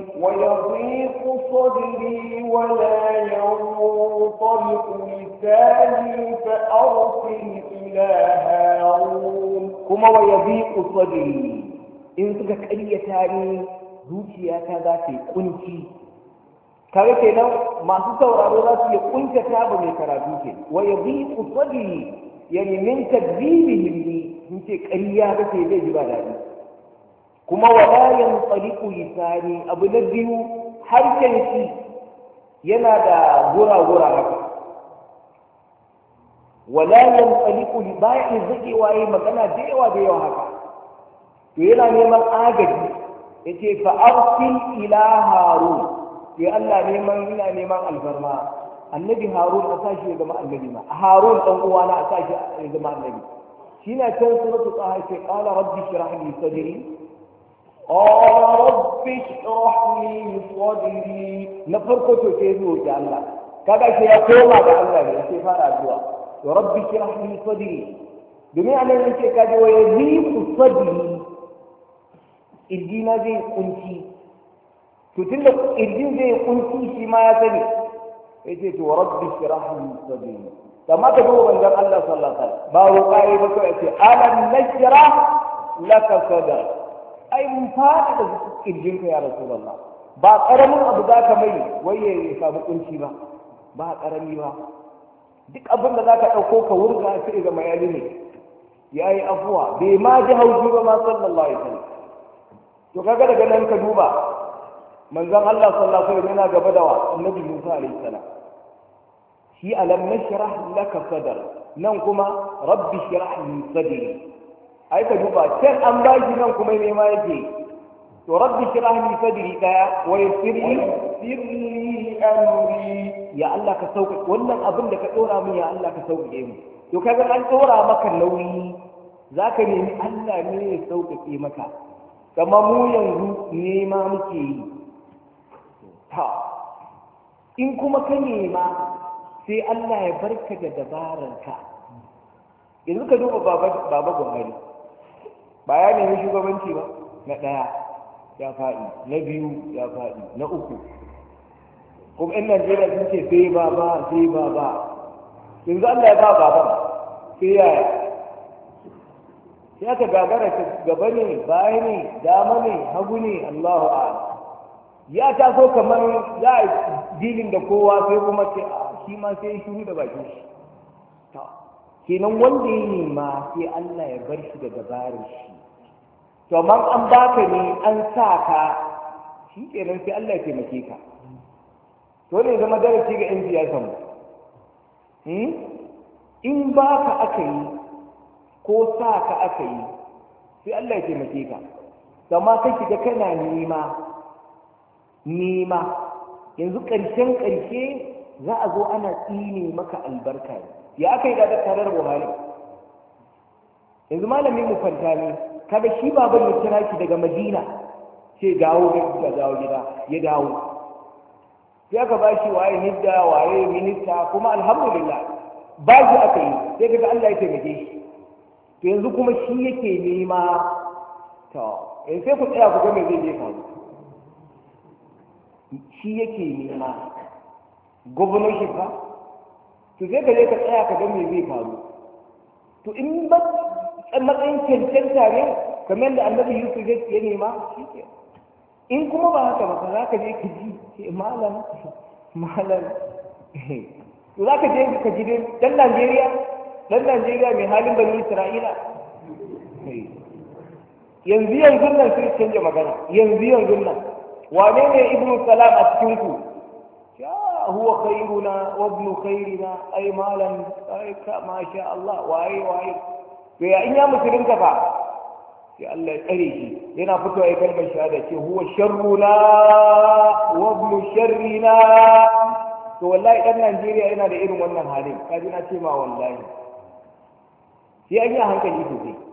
wa la yanṭaliqu lisani fa arsil ila harun kuma wa yadhiqu sadri in suka karyata ni zuciyata za ta yi kunci kare kenan masu sauraro za su iya kuntata ba mai karatu ke wa yadhiqu sadri yani min kadhibihim li in ce ƙarya kake zai ji ba daɗi kuma wala yanṭaliqu lisani abu na biyu harshen shi yana da gura haka wala yanṭaliqu li ba'i zaki waye magana da yawa haka to yana neman agaji yace fa arsil ila harun sai Allah ina neman alfarma annabi harun a sashi ya zama annabi ma harun dan uwana a sashi ya zama annabi shi na can suratu taha ce qala rabbi shrah li sadri na farko to sai zo ga Allah kaga shi ya koma ga Allah ne sai fara addu'a to rabbi shrah li sadri domin anan yake kaje waye li sadri idina zai kunci to tunda idin zai kunci shi ma ya sani yace to rabbi shrah li sadri kama ka duba manzon Allah sallallahu alaihi wasallam ba roƙaye ba kai yace alam nashrah laka sadr ai mun fada da kirjin ka ya rasulullah ba karamin abu za ka mai waye ya samu kunci ba karami ba duk abin da zaka dauko ka wurga sai ga mayali ne yayi afuwa bai ma ji hauji ba ma sallallahu alaihi wasallam to kaga daga nan ka duba manzon Allah sallallahu alaihi wasallam yana gaba da annabi Musa alaihi salam shi alam nashrah laka sadr nan kuma rabbi shrah li sadri ai ka duba can an bashi nan kuma ne ma yake to rabbi shrah li sadri daya wa yassir li amri ya Allah ka sauka wannan abin da ka dora min ya Allah ka sauke mu to kaga an dora maka nauyi zaka nemi Allah ne ya sauƙaƙe maka kama mu yanzu nema muke yi ta in kuma ka nema sai Allah ya barka da dabararka yanzu ka duba baba Buhari ba ya nemi shugabanci ba na ɗaya ya faɗi na biyu ya faɗi na uku kuma in Najeriya sun ce sai baba yanzu Allah ya ba baban sai yaya sai aka gagara ta gaba ne baya ne dama ne hagu ne Allahu a'lam ya taso kamar za a dilin da kowa sai kuma ce shi ma sai shiru da bakin shi kenan wanda ya nema sai Allah ya bar shi da dabarar shi to amma an baka ne an sa ka shi kenan sai Allah ya taimake ka to ne zama darasi ga 'yan siyasan mu in baka aka yi ko sa ka aka yi sai Allah ya taimake ka amma kai kiga kana nema yanzu ƙarshen ƙarshe za a zo ana tsine maka albarka ya aka yi da tarar Buhari yanzu malamin mu fanta ne kada shi baban ya kira shi daga Madina ce dawo gida ya dawo sai aka ba shi waye nidda waye minista kuma alhamdulillah ba shi aka yi sai kaga Allah ya taimake shi to yanzu kuma shi yake nema to sai ku tsaya ku ga me zai je faru shi yake nema governorship ba to sai ka je ka tsaya ka ga me zai faru to in ba matsayin cancanta ne kamar da annabi Yusuf ya nema shi ke in kuma ba haka ba za ka je ka ji malam to za ka je ka ji dan Najeriya mai halin bani Isra'ila yanzu nan sai canja magana yanzu nan wane ne ibnu salam a cikin ku ya huwa khairuna wa ibnu khairina ai malan ai ka ma sha Allah waye to ya in ya musulunta fa sai Allah ya tsare shi yana fitowa ya kalmar shahada ce huwa sharruna wa ibnu sharrina to wallahi dan Najeriya yana da irin wannan halin kaji na ce ma wallahi sai an yi a hankali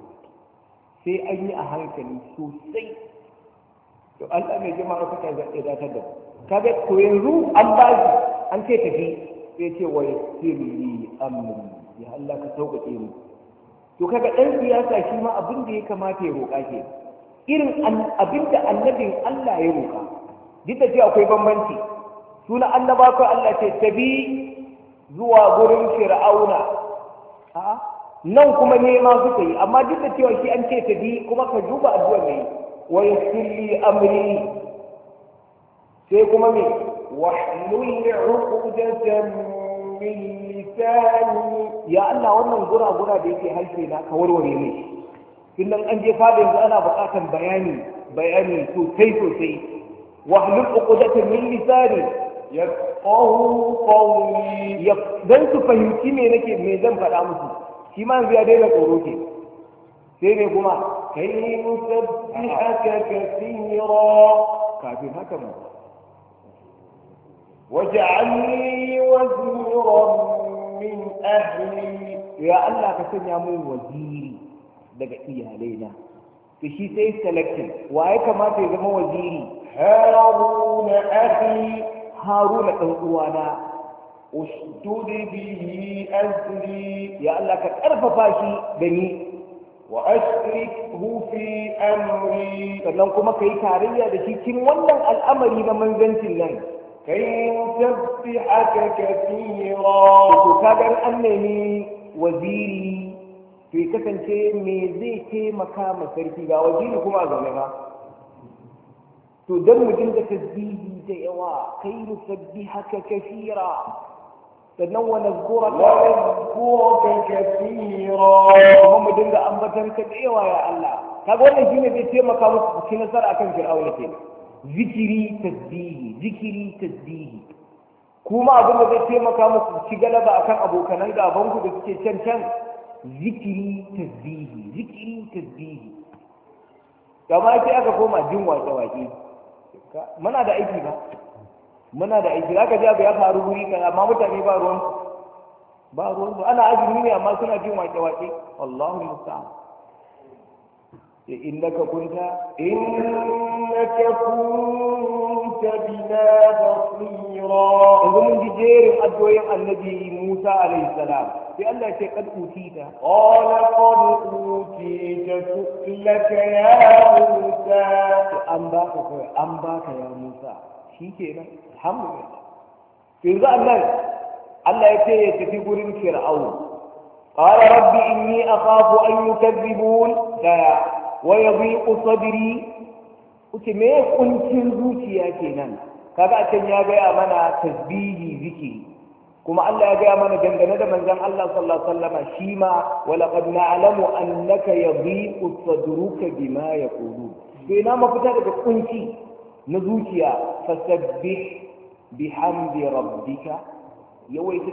sosai to Allah mai jama'a suka ya datar da kaga to yanzu an ba shi an ce tafi sai ce wa yassirli amri ya Allah ka sauƙaƙe mu to kaga dan siyasa shi ma abin da ya kamata ya roƙa ke irin abin da annabin Allah ya roƙa duk da cewa akwai bambanci suna annaba ko Allah ce tabi zuwa gurin fir'auna nan kuma nema suka yi amma duk da cewa shi an ce tabi kuma ka duba addu'ar ne wa yassirli amri sai kuma me wahlul 'uqdatan min lisani ya Allah wannan gura da yake harshe na ka warware ne kullum an je fada yanzu ana buƙatar bayani sosai wahlul 'uqdatan min lisani yafqahu qawli dan su fahimci me zan faɗa musu shi ma yanzu ya daina tsoro ke sai ne kuma kai nusabbihaka kathira kafin haka mu waj'alni waziran min ahli ya Allah ka sanya mun waziri daga iyalaina to shi sai selection waye kamata ya zama waziri haruna akhi haruna dan uwana ushdud bihi azri ya Allah ka karfafa shi da ni wa ashrikhu fi amri sannan kuma kai tarayya da shi cikin wannan al'amari na manzancin nan kai nusabbihaka kathira to kaga an nemi waziri to kasance me zai taimaka ma sarki ga waziri kuma zaune ba to dan mu dinga tasbihi da yawa kai nusabbihaka kathira sannan wa nazkuraka kathira kuma mu dinga ambatan ka da yawa ya Allah kaga wannan shine zai taimaka muku ci nasara akan fir'auna ke zikiri tasbihi kuma abin da zai taimaka muku ci galaba akan abokanan gaban ku da suke can zikiri tasbihi kama sai aka koma jin waƙe muna da aiki zaka ji abu ya faru wuri kan amma mutane ba ruwan su ana azumi ne amma suna jin waƙe wallahu musta'an إنك كنت بنا بصيرا إذا من جير أدوية النبي موسى عليه السلام في الله شيء قد أوتيت قال قد أوتيت سؤلك يا موسى أنباك يا موسى شيء كده الحمد لله في ذا الله يتي قرن فرعون قال رب إني أخاف أن يكذبون ويضيق صدري kuce me kuncin zuciya kenan kaga a can ya gaya mana tasbihi zikiri kuma Allah ya gaya mana dangane da manzon Allah sallallahu alaihi wasallam shi ma wa laqad na'lamu annaka yadhiqu sadruka bima yaqulu sai na mafita daga kunci na zuciya fasabbih bihamdi rabbika yawaita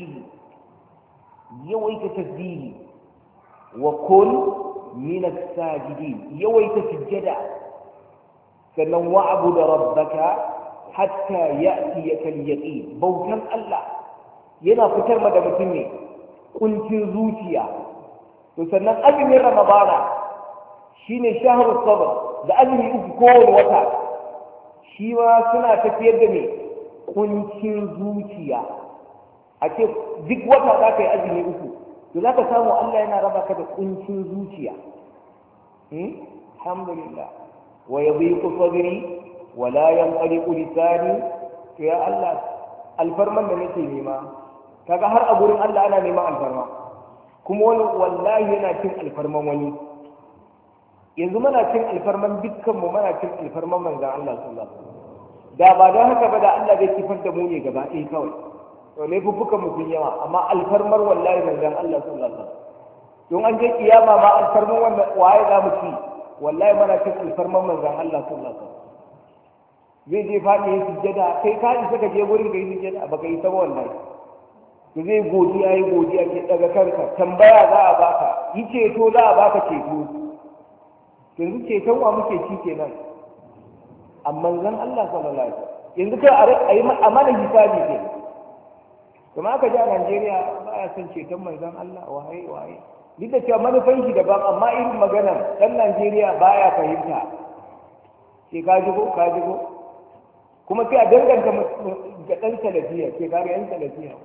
tasbihi wa kun min as-sajidin yawaita sujjada sannan wa'budu rabbaka hatta ya'tiyaka al-yaqin bautan Allah yana fitar da mutum ne kuncin zuciya to sannan azumin ramadana shine shahrus sabr da azumi uku kowane wata shi ma suna tafiyar da ne kuncin zuciya a ce duk wata za ka yi azumi uku to za ka samu Allah yana raba ka da kuncin zuciya alhamdulillah wa yadhiqu sadri wa la yanqaliqu lisani to ya Allah alfarman da nake nema kaga har a gurin Allah ana neman alfarma kuma wani wallahi yana cin alfarman wani yanzu muna cin alfarman dukkan mu muna cin alfarman manzon Allah sallallahu alaihi wasallam da ba don haka ba da Allah zai kifar da mu ne gaba ɗaya kawai to ne fuffukan mu sun yawa amma alfarmar wallahi manzon Allah sallallahu alaihi wasallam don an je kiyama ma alfarman wanda waye za mu ci wallahi muna cin alfarman manzon Allah sallallahu alaihi wasallam zai je faɗi ya sujjada kai ka isa ka je gurin ka yi sujjada ba ka yi saba wallahi to zai godiya yi godiya ke daga kanka tambaya za a baka yi ceto za a baka ceto yanzu ceton wa muke ci kenan amma zan Allah sallallahu alaihi wasallam yanzu kai a yi amana hisabi ke kuma aka ji a Najeriya ba ya son ceton manzon Allah waye duk da cewa manufan shi daban amma irin maganar dan Najeriya baya fahimta ke ka jigo kuma sai a danganta ga dan salafiya ke ga yan salafiya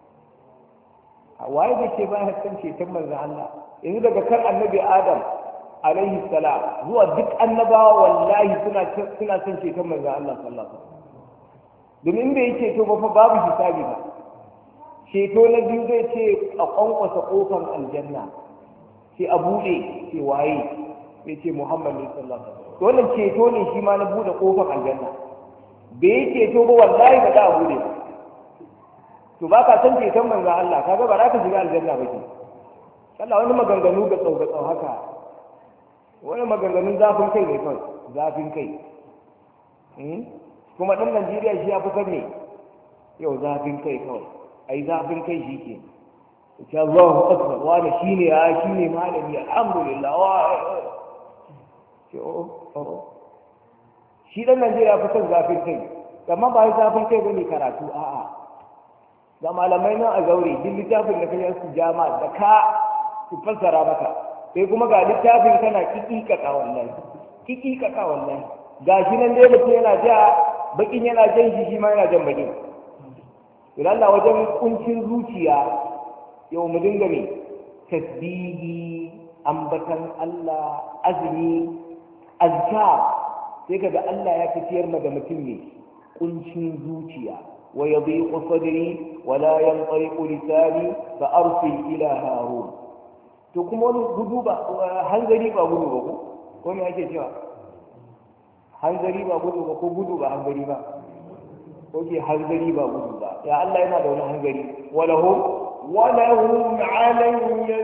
a waye da ke baya son ceton manzon Allah yanzu daga kan annabi Adam alaihi salam zuwa duk annabawa wallahi suna son ceton manzon Allah sallallahu alaihi wasallam domin bai ceto ba fa babu hisabi ba ceto na biyu zai ce a kwankwasa kofar aljanna sai a buɗe ce waye sai ce Muhammad sallallahu alaihi wasallam wannan ceto ne shi ma na buɗe kofar aljanna bai ceto ba wallahi ba za a buɗe ba to ba ka san ceton manzo Allah kaga ba za ka shiga aljanna ba ke Allah wani maganganu ga tsau haka wani maganganun zafin kai ne kawai zafin kai kuma ɗan Najeriya shi ya fi san me yau zafin kai kawai ai zafin kai shi ke ce Allahu akbar wani shine malami alhamdulillah ce shi ɗan Najeriya fi san zafin kai amma ba zafin kai bane karatu a'a ga malamai nan a zaure duk littafin da kai su jama'a da ka su fassara maka sai kuma ga littafin kana kikikaka wallahi gashi nan dai mutum yana ja bakin yana jan shi ma yana jan bakin idan Allah wajen kuncin zuciya yau mu dinga me tasbihi ambatan Allah azumi azkar sai kaga Allah ya fitiyar ma da mutum ne kuncin zuciya wa yadhiqu sadri wa la yanṭaliqu lisani fa arsil ila harun to kuma wani gudu ba hanzari ba gudu ba ko me ake cewa hanzari ba gudu ba ko gudu ba hanzari ba ko ke hanzari ba gudu ba ya Allah yana da wani hanzari walahum alayya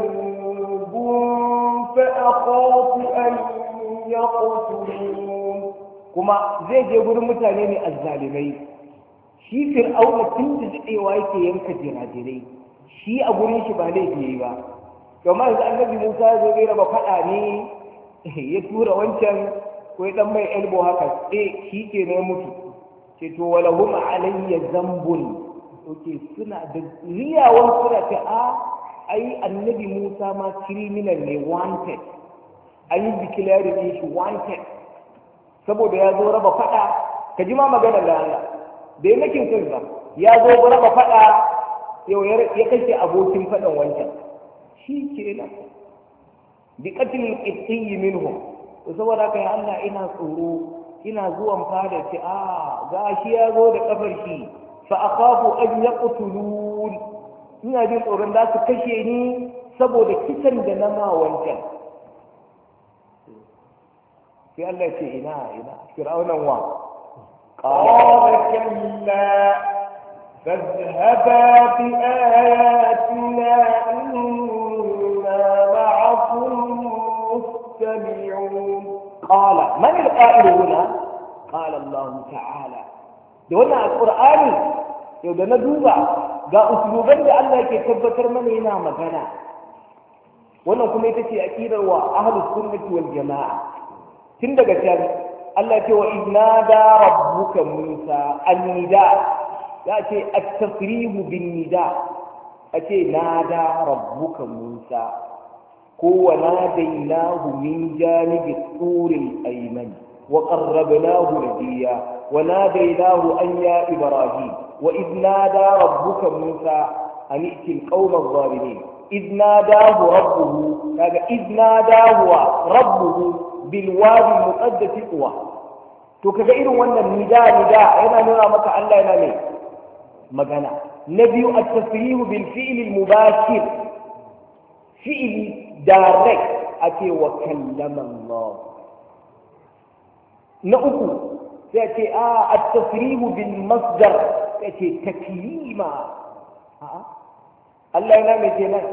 dhanbun fa akhafu an yaqtulun kuma zai je gurin mutane ne azzalimai shi fir'auna tun da daɗewa yake yanka jirajirai shi a gurin shi ba laifi yayi ba kamar yanzu annabi Musa ya zo zai raba faɗa ne ya tura wancan ko dan mai elbow haka shi ke ne mutu ce to walahum alayya zambun oke suna da riyawan suna ce ai annabi Musa ma criminal ne wanted an yi declare shi wanted saboda ya zo raba fada ka ji ma magana da Allah da ya makin kansa ya zo raba fada yau ya kashe abokin fadan wancan shi kenan bi qatlil qibtiyyi minhum saboda kai Allah ina tsoro ina zuwan fada ce gashi ya zo da kafar shi fa akhafu an yaqtulun ina jin tsoron da su kashe ni saboda kisan da na ma wancan sai Allah ce ina fir'aunan wa qala kalla fadhhaba bi ayatina inna ma'akum مستمعون قال من القائل هنا قال الله تعالى da wannan alqur'ani yau da na duba ga usuluban da Allah yake tabbatar mana yana magana wannan kuma ita ce aqidar wa ahlus sunnati wal jamaa tun daga can Allah ce wa idnada rabbuka Musa an-nida ya ce at-tasrihu bin-nida ace nada rabbuka Musa هو ناديناه من جانب الطور الأيمن وقربناه نجيا وناديناه أن يا إبراهيم وإذ نادى ربك موسى أن ائت القوم الظالمين إذ ناداه ربه إذ ناداه ربه بالوادي المقدس طوى تكغير وأن النداء أنا نرى متى ألا ينامي مغنى نبي التسريح بالفعل المباشر فعل direct ake wa kallama Allah na uku sai ce at-tasrihu bil masdar sai ce taklima Allah yana mai kenan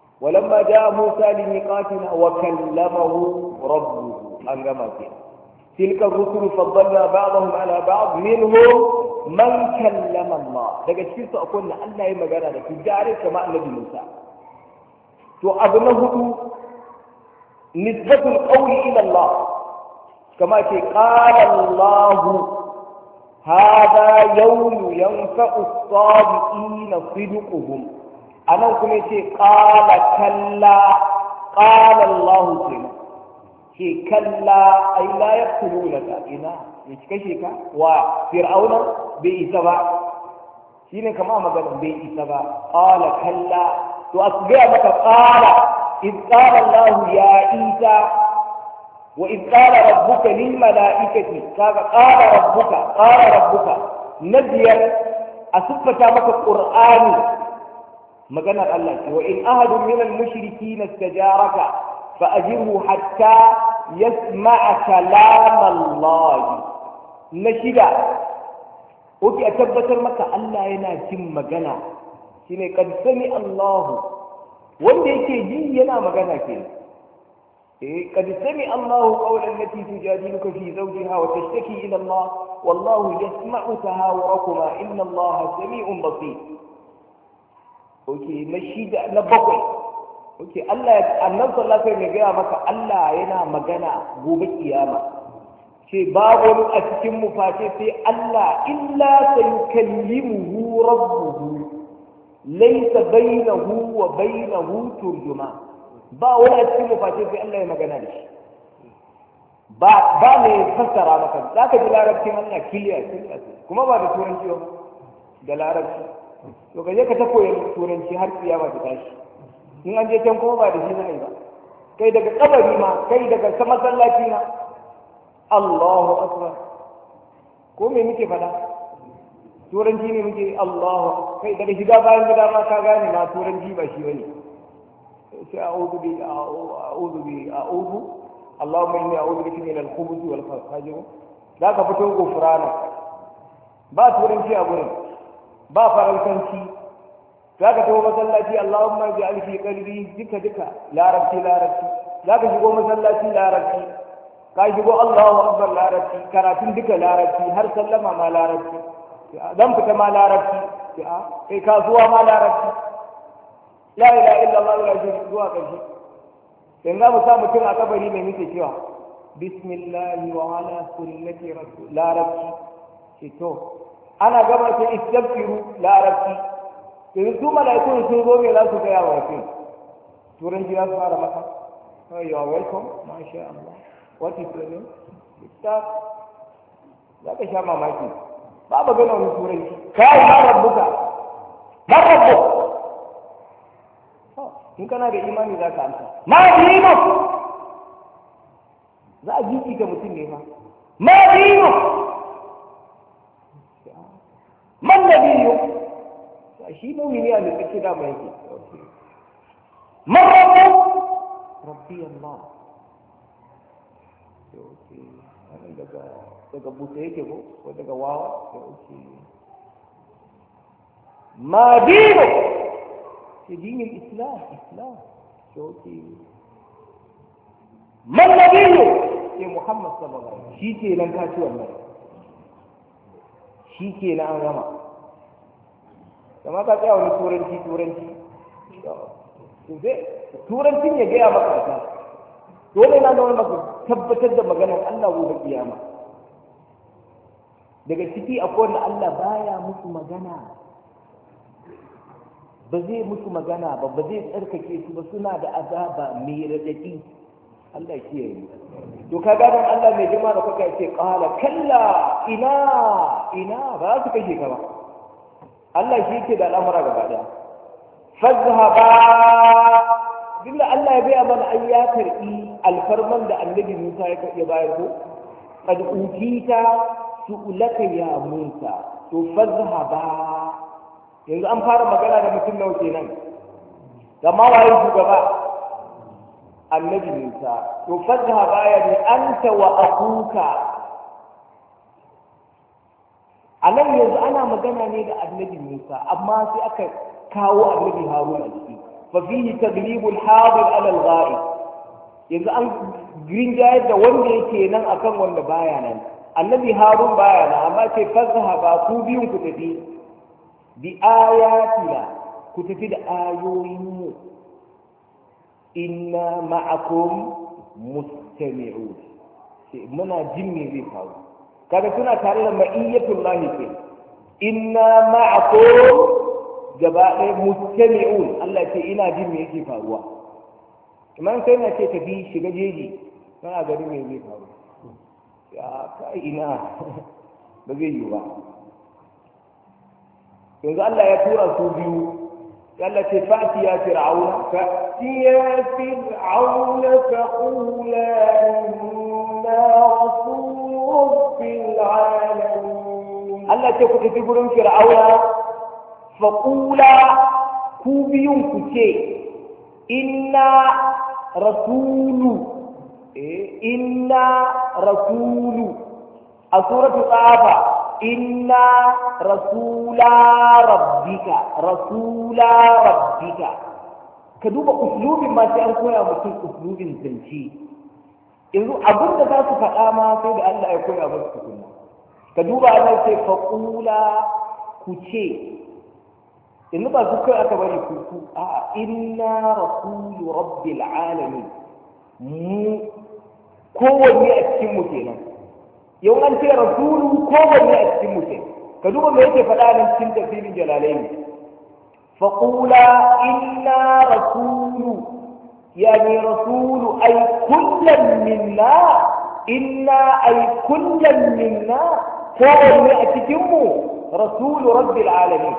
walamma jaa Musa li miqatina wa kallamahu rabbuhu an gama ke tilka ar-rusul faddalna ba'dahum ala ba'd minhum man kallama Allah daga cikin su akwai wanda Allah ya magana da su jare kamar annabi Musa to abu na hudu nisbatul qawli ila Allah kama ce qala Allah hada yawm yanfa'u as-sabiqina sidquhum anan kuma ce qala kalla qala Allah kenan ce kalla ay la yaqtulunaka ina ya kashe ka wa fir'auna bai isa ba shine kama magana bai isa ba qala kalla to asbiya maka qala id qala Allah ya Isa wa id qala rabbuka lil malaikati kaga qala rabbuka nabiyar asfata maka qur'ani maganar Allah ce wa in ahadun min al mushrikeen istajaraka fa ajirhu hatta yasma'a kalam Allah na shida oke a tabbatar maka Allah yana jin magana shine kad sami Allah wanda yake ji yana magana ke kad sami Allah qawlan lati tujadiluka fi zawjiha wa tashtaki ila Allah wallahu yasma'u tahawurakuma inna Allah sami'un basir oke na shida na bakwai oke Allah annabi sallallahu alaihi wasallam ya maka Allah yana magana gobe kiyama ce babu wani a cikin mu face sai Allah illa sayukallimuhu rabbuhu laysa bainahu wa bainahu turjuma ba wani a cikin mu face sai Allah ya magana da shi ba ne fassara maka zaka ji larabcin Allah kiliya kuma ba da turanci ba da larabci to kaje ka ta koyi turanci har kiyama ta tashi in an je can kuma ba da shi ne ba kai daga kabari ma kai daga sama sallaci ma Allahu akbar ko me muke fada turanci ne muke Allahu kai daga shiga bayan gida ma ka gane ma turanci ba shi bane sai a'udhu Allahumma inni a'udhu bika min al-khubuthi wal fajr zaka fito gufrana ba turanci a gurin ba faransanci zaka tawo masallaci Allahumma ij'al fi qalbi duka larabci zaka shigo masallaci larabci ka shigo Allahu akbar larabci karatun duka larabci har sallama ma larabci dan fita ma larabci kai kasuwa ma larabci la ilaha illallah la ilaha zuwa kashi dan ga mu sa mutum a kabari mai muke cewa bismillah wa ala sunnati rasul larabci ce to ana gaba ta istaghfiru larabci yanzu su malaikun sun zo me za su ga yawa kai turanci za su fara maka oh you are welcome masha Allah what is your name start za ka sha mamaki ba ba gana wani turanci kai ma rabbuka in kana da imani za ka amsa ma dinu za a jiki ga mutum ne ma ma dinu man nabiyyu shi mu'mini a lokacin da mai yake man rabbi Allah daga buta yake ko daga wawa ma dinu دين الإسلام ما النبي يا محمد صلى الله عليه وسلم شيكي لن كاتو الله شيكي لن أغمى كما قال يا ولي تورنتي ya gaya maka ta dole na nuna maka tabbatar da maganar Allah gobe kiyama daga ciki akwai wanda Allah baya musu magana ba zai musu magana ba zai tsarkake su ba suna da azaba mai radadi Allah ya kiyaye to kaga dan Allah mai jama'a da kuka ce qala kalla ina ba su kashe ka ba Allah shi yake da al'amura gaba daya fazhaba billa Allah ya bai mana ayyatar alfarman da annabi Musa ya bayar ko qad utita su'ulaka ya Musa to fazhaba yanzu an fara magana da mutum nawa kenan gama waye shugaba annabi Musa to fadhhaba ya bi anta wa akuka anan yanzu ana magana ne da annabi Musa amma sai aka kawo annabi Harun a ciki fa fihi taglibul hadir ala al-ghaib yanzu an rinjayar da wanda yake nan akan wanda baya nan. Annabi Harun baya nan amma ce fazhaba ku biyun ku tafi bi ayatina ku tafi da ayoyinmu inna ma'akum mustami'un muna jin me zai faru kaga suna tare da ma'iyyatullahi ke inna ma'akum gaba ɗaya mustami'un Allah ce ina jin me yake faruwa kamar kai na ce tafi shiga jeji kana gari me zai faru ya kai ina ba zai yi ba yanzu Allah ya tura su biyu Allah ce fa'ti ya fir'auna fa'ti ya fir'auna faqula inna rasul rabbil alamin Allah ce ku tafi gurin fir'auna faqula ku biyun ku ce inna rasulu inna rasulu a suratul Taha inna rasula rabbika ka duba uslubin ma sai an koya mutum uslubin zance yanzu abin da za su faɗa ma sai da Allah ya koya musu tukunna ka duba ana ce faqula ku ce yanzu ba su kai aka bari ku a inna rasulu rabbil alamin mu kowanne a cikin mu kenan yau an ce rasulu kowanne a cikin mu kenan ka duba me yake faɗa nan cikin tafsirin jalalaini faqula inna rasulu yani rasulu ay kullan minna inna ay kullan minna kowanne a cikin mu rasulu rabbil alamin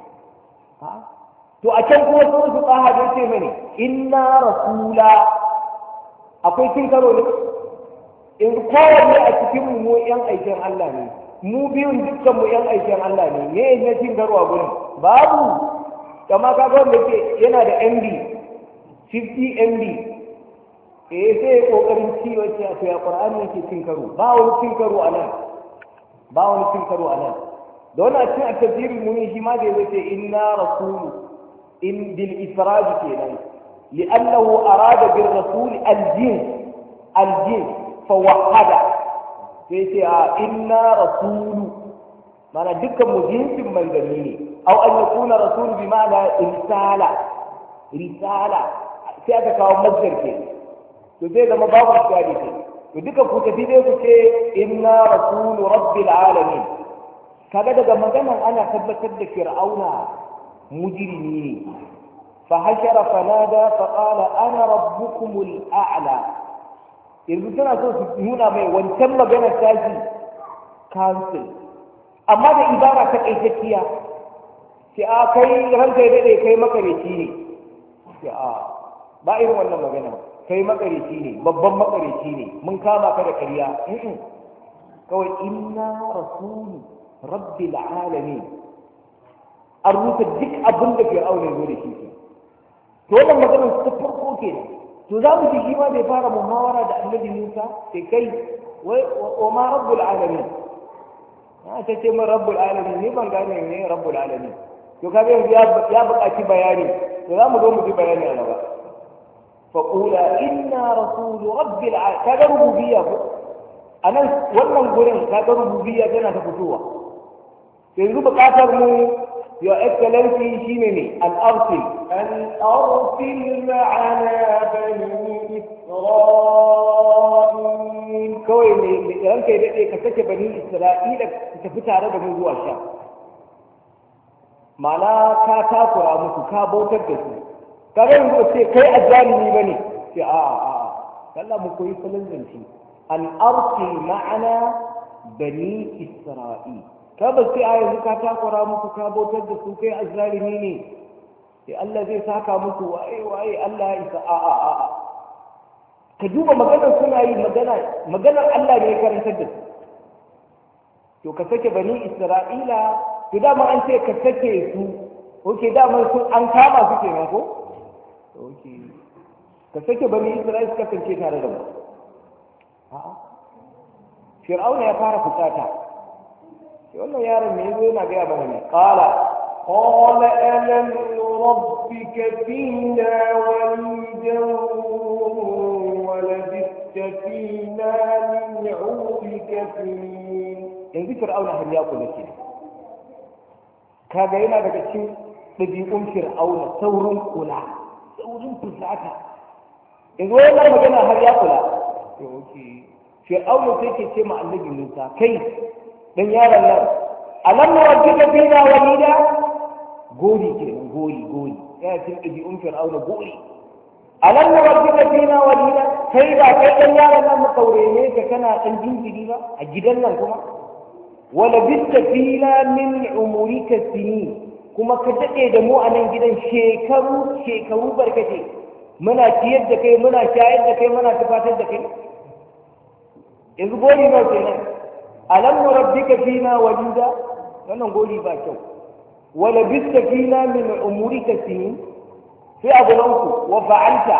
to a can kuma sun su tsaha da ce mani inna rasula akwai cin karo ne in kowanne a cikin mu yan aikin Allah ne mu biyun dukkan mu yan aikin Allah ne me ne cin karo a gurin babu kama kaga wanda ke yana da MB 50 MB sai kokarin ci wacce a ya Qur'ani yake cin karo ba wani cin karo a nan ba wani cin karo a nan da wani a cikin tafsirin mu ne shi ma da yace inna rasulu in bil ifrad kenan li'annahu arada bir rasul al-jins fawahada sai ce inna rasulu mana dukkan mu jinsin manzanni ne aw an yakuna rasulu bi ma'ana risala sai aka kawo masdar ke to zai zama babu tsari ke to duka ku tafi dai ku ce inna rasulu rabbil alamin kaga daga maganan ana tabbatar da fir'auna mujrimi ne fa hashara fanada fa qala ana rabbukumul a'la yanzu tana so su nuna mai wancan maganar tashi cancel amma da ibara ta kaitacciya sai a kai ranka ya dade kai makareci ne sai a ba irin wannan magana kai makareci ne babban makareci ne mun kama ka da ƙarya kawai inna rasulu rabbil alamin an rufe duk abin da fir'auna ya zo da shi to wannan maganar ta farko kenan to za mu ji shi ma bai fara muhawara da annabi Musa sai kai wai wa ma rabbul alamin ta ce min rabbul alamin ni ban gane ne rabbul alamin to kaga yanzu ya buƙaci bayani to za mu zo mu ji bayani a gaba fa qula inna rasul rabbil alamin kaga rububiyya ko anan wannan gurin kaga rububiyya tana ta fitowa sai yanzu buƙatar mu your excellency shine ne al-arsil ma'ana bani isra'il kawai ne ranka ya daɗe ka sake bani isra'ila ka tafi tare da mu zuwa sha ma'ana ka takura musu ka bautar da su ka ga yanzu ce kai azzalimi bane ce a Allah mu koyi salon zance al-arsil ma'ana bani isra'il ka ba sai a yanzu ka takura musu ka bautar da su kai azzalimi ne sai Allah zai saka musu waye Allah ya isa a ka duba maganar suna yi maganar Allah ne ya karantar da su to ka sake bani Isra'ila to dama an ce ka sake su oke dama sun an kama su kenan ko oke ka sake bani Isra'ila suka kasance tare da mu a'a Fir'auna ya fara fusata wannan yaron me yazo yana gaya mana ne qala alam rabbika fina walidan ولبثت فينا من عمرك سنين. yanzu fir'auna har ya kula ke kaga yana daga cikin ɗabi'un fir'auna saurin kula saurin fusata yanzu wannan magana har ya kula fir'auna sai ke ce ma annabi Musa kai dan yaron nan alam rabbika fina walida gori kenan gori yana cikin ɗabi'un fir'auna gori alam rabbika fina walida kai ba kai dan yaron nan mu kaurene ka kana dan jinjiri ba a gidan nan kuma wala bitta fina min umurika sinin kuma ka dade da mu a nan gidan shekaru barkate muna ciyar da kai muna shayar da kai muna tufatar da kai yanzu gori ba kenan alam rabbika fina walida wannan gori ba kyau wala bitta fina min umurika sinin sai abu na uku wa fa'alta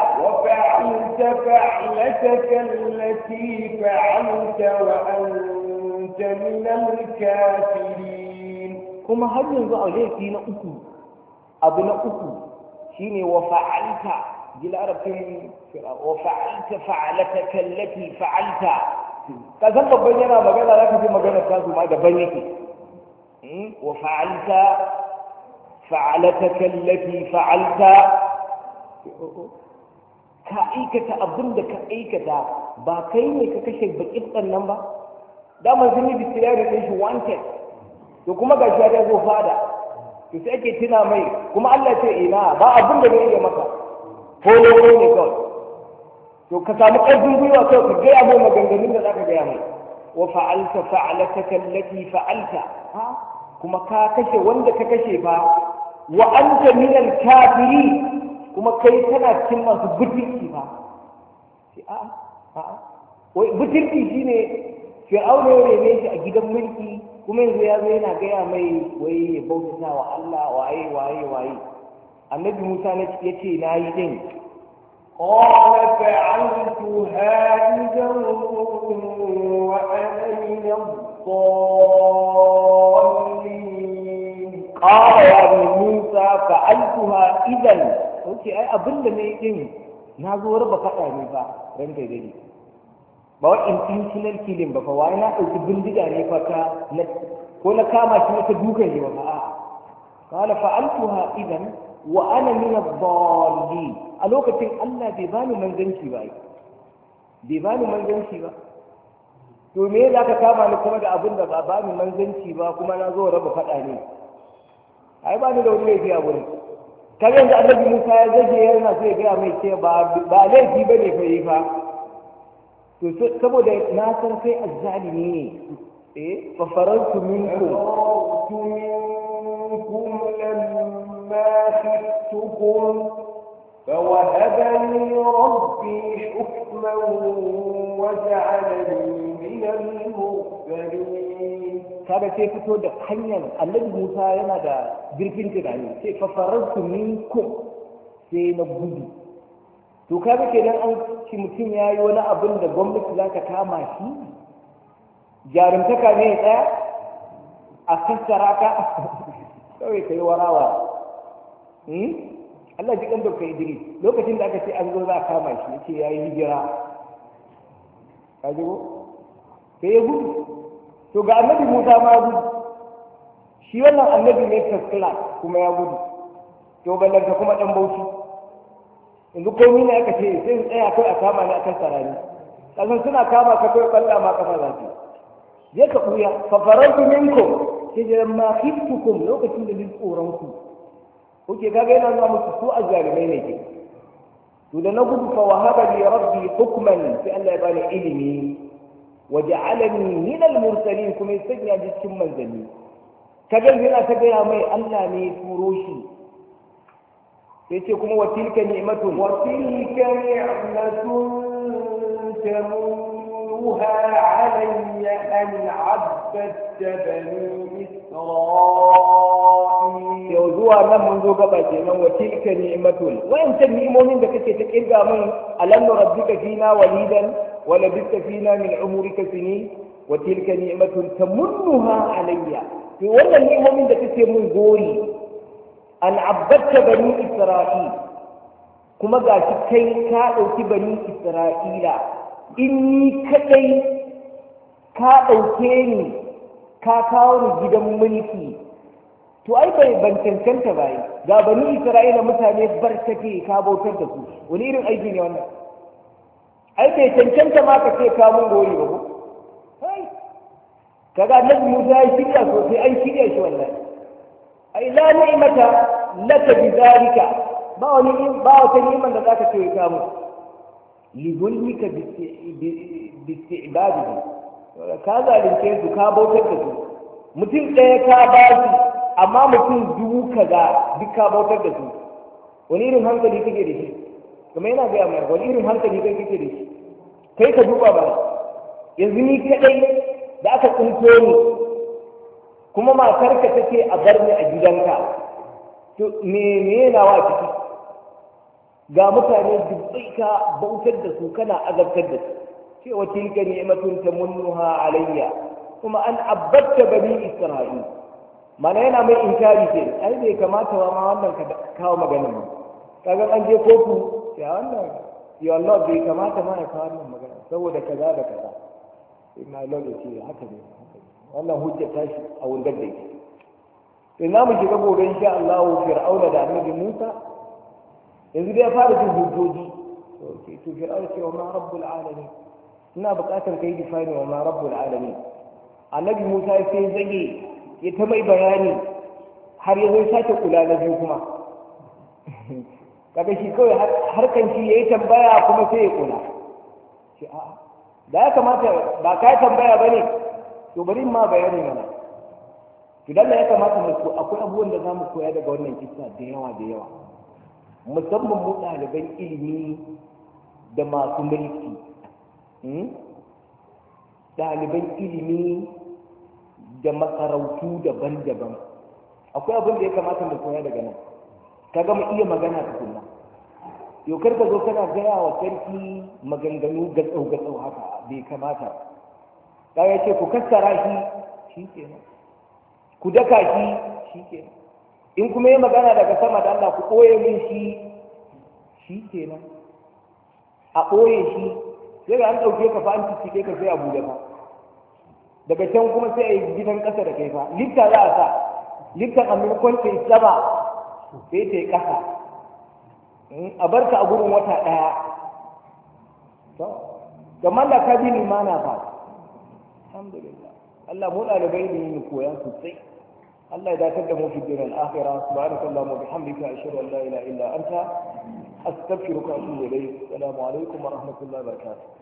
fa'lataka allati fa'alta wa anta min al-kafirin kuma har yanzu a laifi na uku abu na uku shine wa fa'alta jilarafin wa fa'alta fa'lataka allati fa'alta ka san babban yana magana zaka ji magana ta su ma daban yake wa fa'alta fa'lataka allati fa'alta ka aikata abin da ka aikata ba kai ne ka kashe bakin nan ba dama sun yi bisiriya da shi wanted to kuma ga shi ya zo fada to sai ake tuna mai kuma Allah ce ina ba abin da zai iya maka ko ne kawai to ka samu ƙarfin gwiwa kawai ka gaya mai maganganun da zaka gaya mai wa fa'alta fa'alataka allati fa'alta kuma ka kashe wanda ka kashe ba wa anta min al-kafirin kuma kai tana cikin masu butulci ba wai butulci shine fir'auna ya rene shi a gidan mulki kuma yanzu ya zo yana gaya mai wai ya bautata wa Allah waye annabi Musa ya ce na yi din قال فعلتها إذا وأنا من الضالين قال يا موسى فعلتها إذا wuce ai abin da na yi ɗin na zo raba faɗa ne ba ran kai dai ba wa intentional killing ba fa wai na ɗauki bindiga ne fa ko na kama shi mata dukan ne ba a'a qala fa'altuha idan wa ana min ad-dallin a lokacin Allah bai bani manzanci ba to me za ka kama ni kuma da abin da ba bani manzanci ba kuma na zo raba faɗa ne ai ba ni da wani laifi a gurin kan yanzu annabi Musa ya zage yana sai gaya mai ce ba laifi bane fa yi fa to saboda na san kai azzalimi ne fa farantu minkum lamma khiftukum فوهب لي ربي حكما وجعلني من المرسلين kada sai fito da hanyar annabi Musa yana da girfin tunani sai fafararsu minkum sai na gudu to kaga kenan an ci mutum ya yi wani abin da gwamnati za ta kama shi jarumtaka ne ya tsaya a kassara ka kawai ka yi warawa Allah ji kan Dr. Idris lokacin da aka ce an zo za a kama shi yace ya yi hijira ka ji ko sai ya gudu to ga annabi Musa ma ya gudu shi wannan annabi ne first kuma ya gudu to ballanta kuma dan bauchi yanzu komai ne aka ce sai in tsaya kai a kama ni akan sarari kasan suna kama ka kai balla ma kafa za su je ka buya fa farantu minkum sai da ma khiftukum lokacin da ni tsoron ku kuke kaga yana nuna musu su azzalimai ne ke to da na gudu fa wahaba li rabbi hukman sai Allah ya bani ilimi waja'alani min al-mursalin kuma ya sanya cikin manzanni kaga yana ta gaya mai Allah ne ya turo shi sai ce kuma wa tilka ni'matun tamunnuha alayya an 'abadta bani isra'il yau zuwa nan mun zo gaba kenan wa tilka ni'matun wayancan ni'imomin da kake ta kirga min alam rabbika fina walidan wa labista fina min umrika sinin wa tilka ni'matun tamunnuha alayya to wannan ni'imomin da kake mun gori an abbatta bani isra'il kuma ga shi kai ka ɗauki bani Isra'ila in ni kaɗai ka ɗauke ni ka kawo ni gidan mulki to ai ban cancanta ba ga bani Isra'ila mutane barkake ka bautar da su wani irin aiki ne wannan ai bai cancanta ma ka ce ka mun gori ba ko kaga annabi Musa ya shirya sosai an shirya shi wallahi ai la ni'mata laka bidhalika ba wata ni'man da zaka ce ka mu li zulmika bi isti'badihi ka zalunce su ka bautar da su mutum ɗaya ka ba su amma mutum dubu kaza duk ka bautar da su wani irin hankali kake da shi kuma yana gaya mai wani irin hankali kai kake da shi kai ka duba ba yanzu ni kaɗai da aka tsinko ni kuma matarka ta ce a bar ni a gidanka to me nawa ciki ga mutane dubbai ka bautar da su kana azabtar da su cewa tilka ni'matun tamunnuha alayya kuma an abbatta bani isra'il mana yana mai inkari ce ai bai kamata wa ma wannan ka kawo maganin ba kaga an je kotu ya wannan ya Allah bai kamata ma ya kawo wannan magana saboda kaza da kaza ina lokaci haka ne wannan hujja ta shi a wurgar da yake sai na mu shiga gobe insha Allah fir'auna da annabi Musa yanzu dai ya fara jin hujjoji to fir'auna ce wa ma rabbul alamin ina buƙatar kai difani wa ma rabbul alamin annabi Musa sai zage ya ta mai bayani har ya zo sake kula na biyu kuma kaga shi kawai harkan shi yayi tambaya kuma sai ya kula shi a'a da ya kamata ba ka tambaya ba ne to bari ma bayani mana to dan ya kamata mu akwai abubuwan da za mu koya daga wannan kissa da yawa musamman mu ɗaliban ilimi da masu mulki ɗaliban ilimi da masarautu daban-daban akwai abin da ya kamata mu koya daga nan kaga mu iya magana tukunna yau kar ka zo kana gaya wa sarki maganganu gatsau haka bai kamata ka ya ce ku kassara shi ke nan ku daka shi ke nan in kuma yi magana daga sama da Allah ku ɓoye min shi ke nan a ɓoye shi sai ga an ɗauke ka fa an cikin ka sai a buɗe fa daga can kuma sai a yi gidan ƙasa da kai fa lifta za a sa liftan a maimakon ta yi sama sai ta yi ƙasa a barka a gurin wata ɗaya ga mallaka bi limana fa alhamdulillah Allah mu ɗalibai ne mu koya sosai Allah ya dakatar da mu fi dunya al-akhirah subhanaka allahumma wa bihamdika ashhadu an la ilaha illa anta astaghfiruka wa atubu ilayk assalamu alaikum wa rahmatullahi wa barakatuh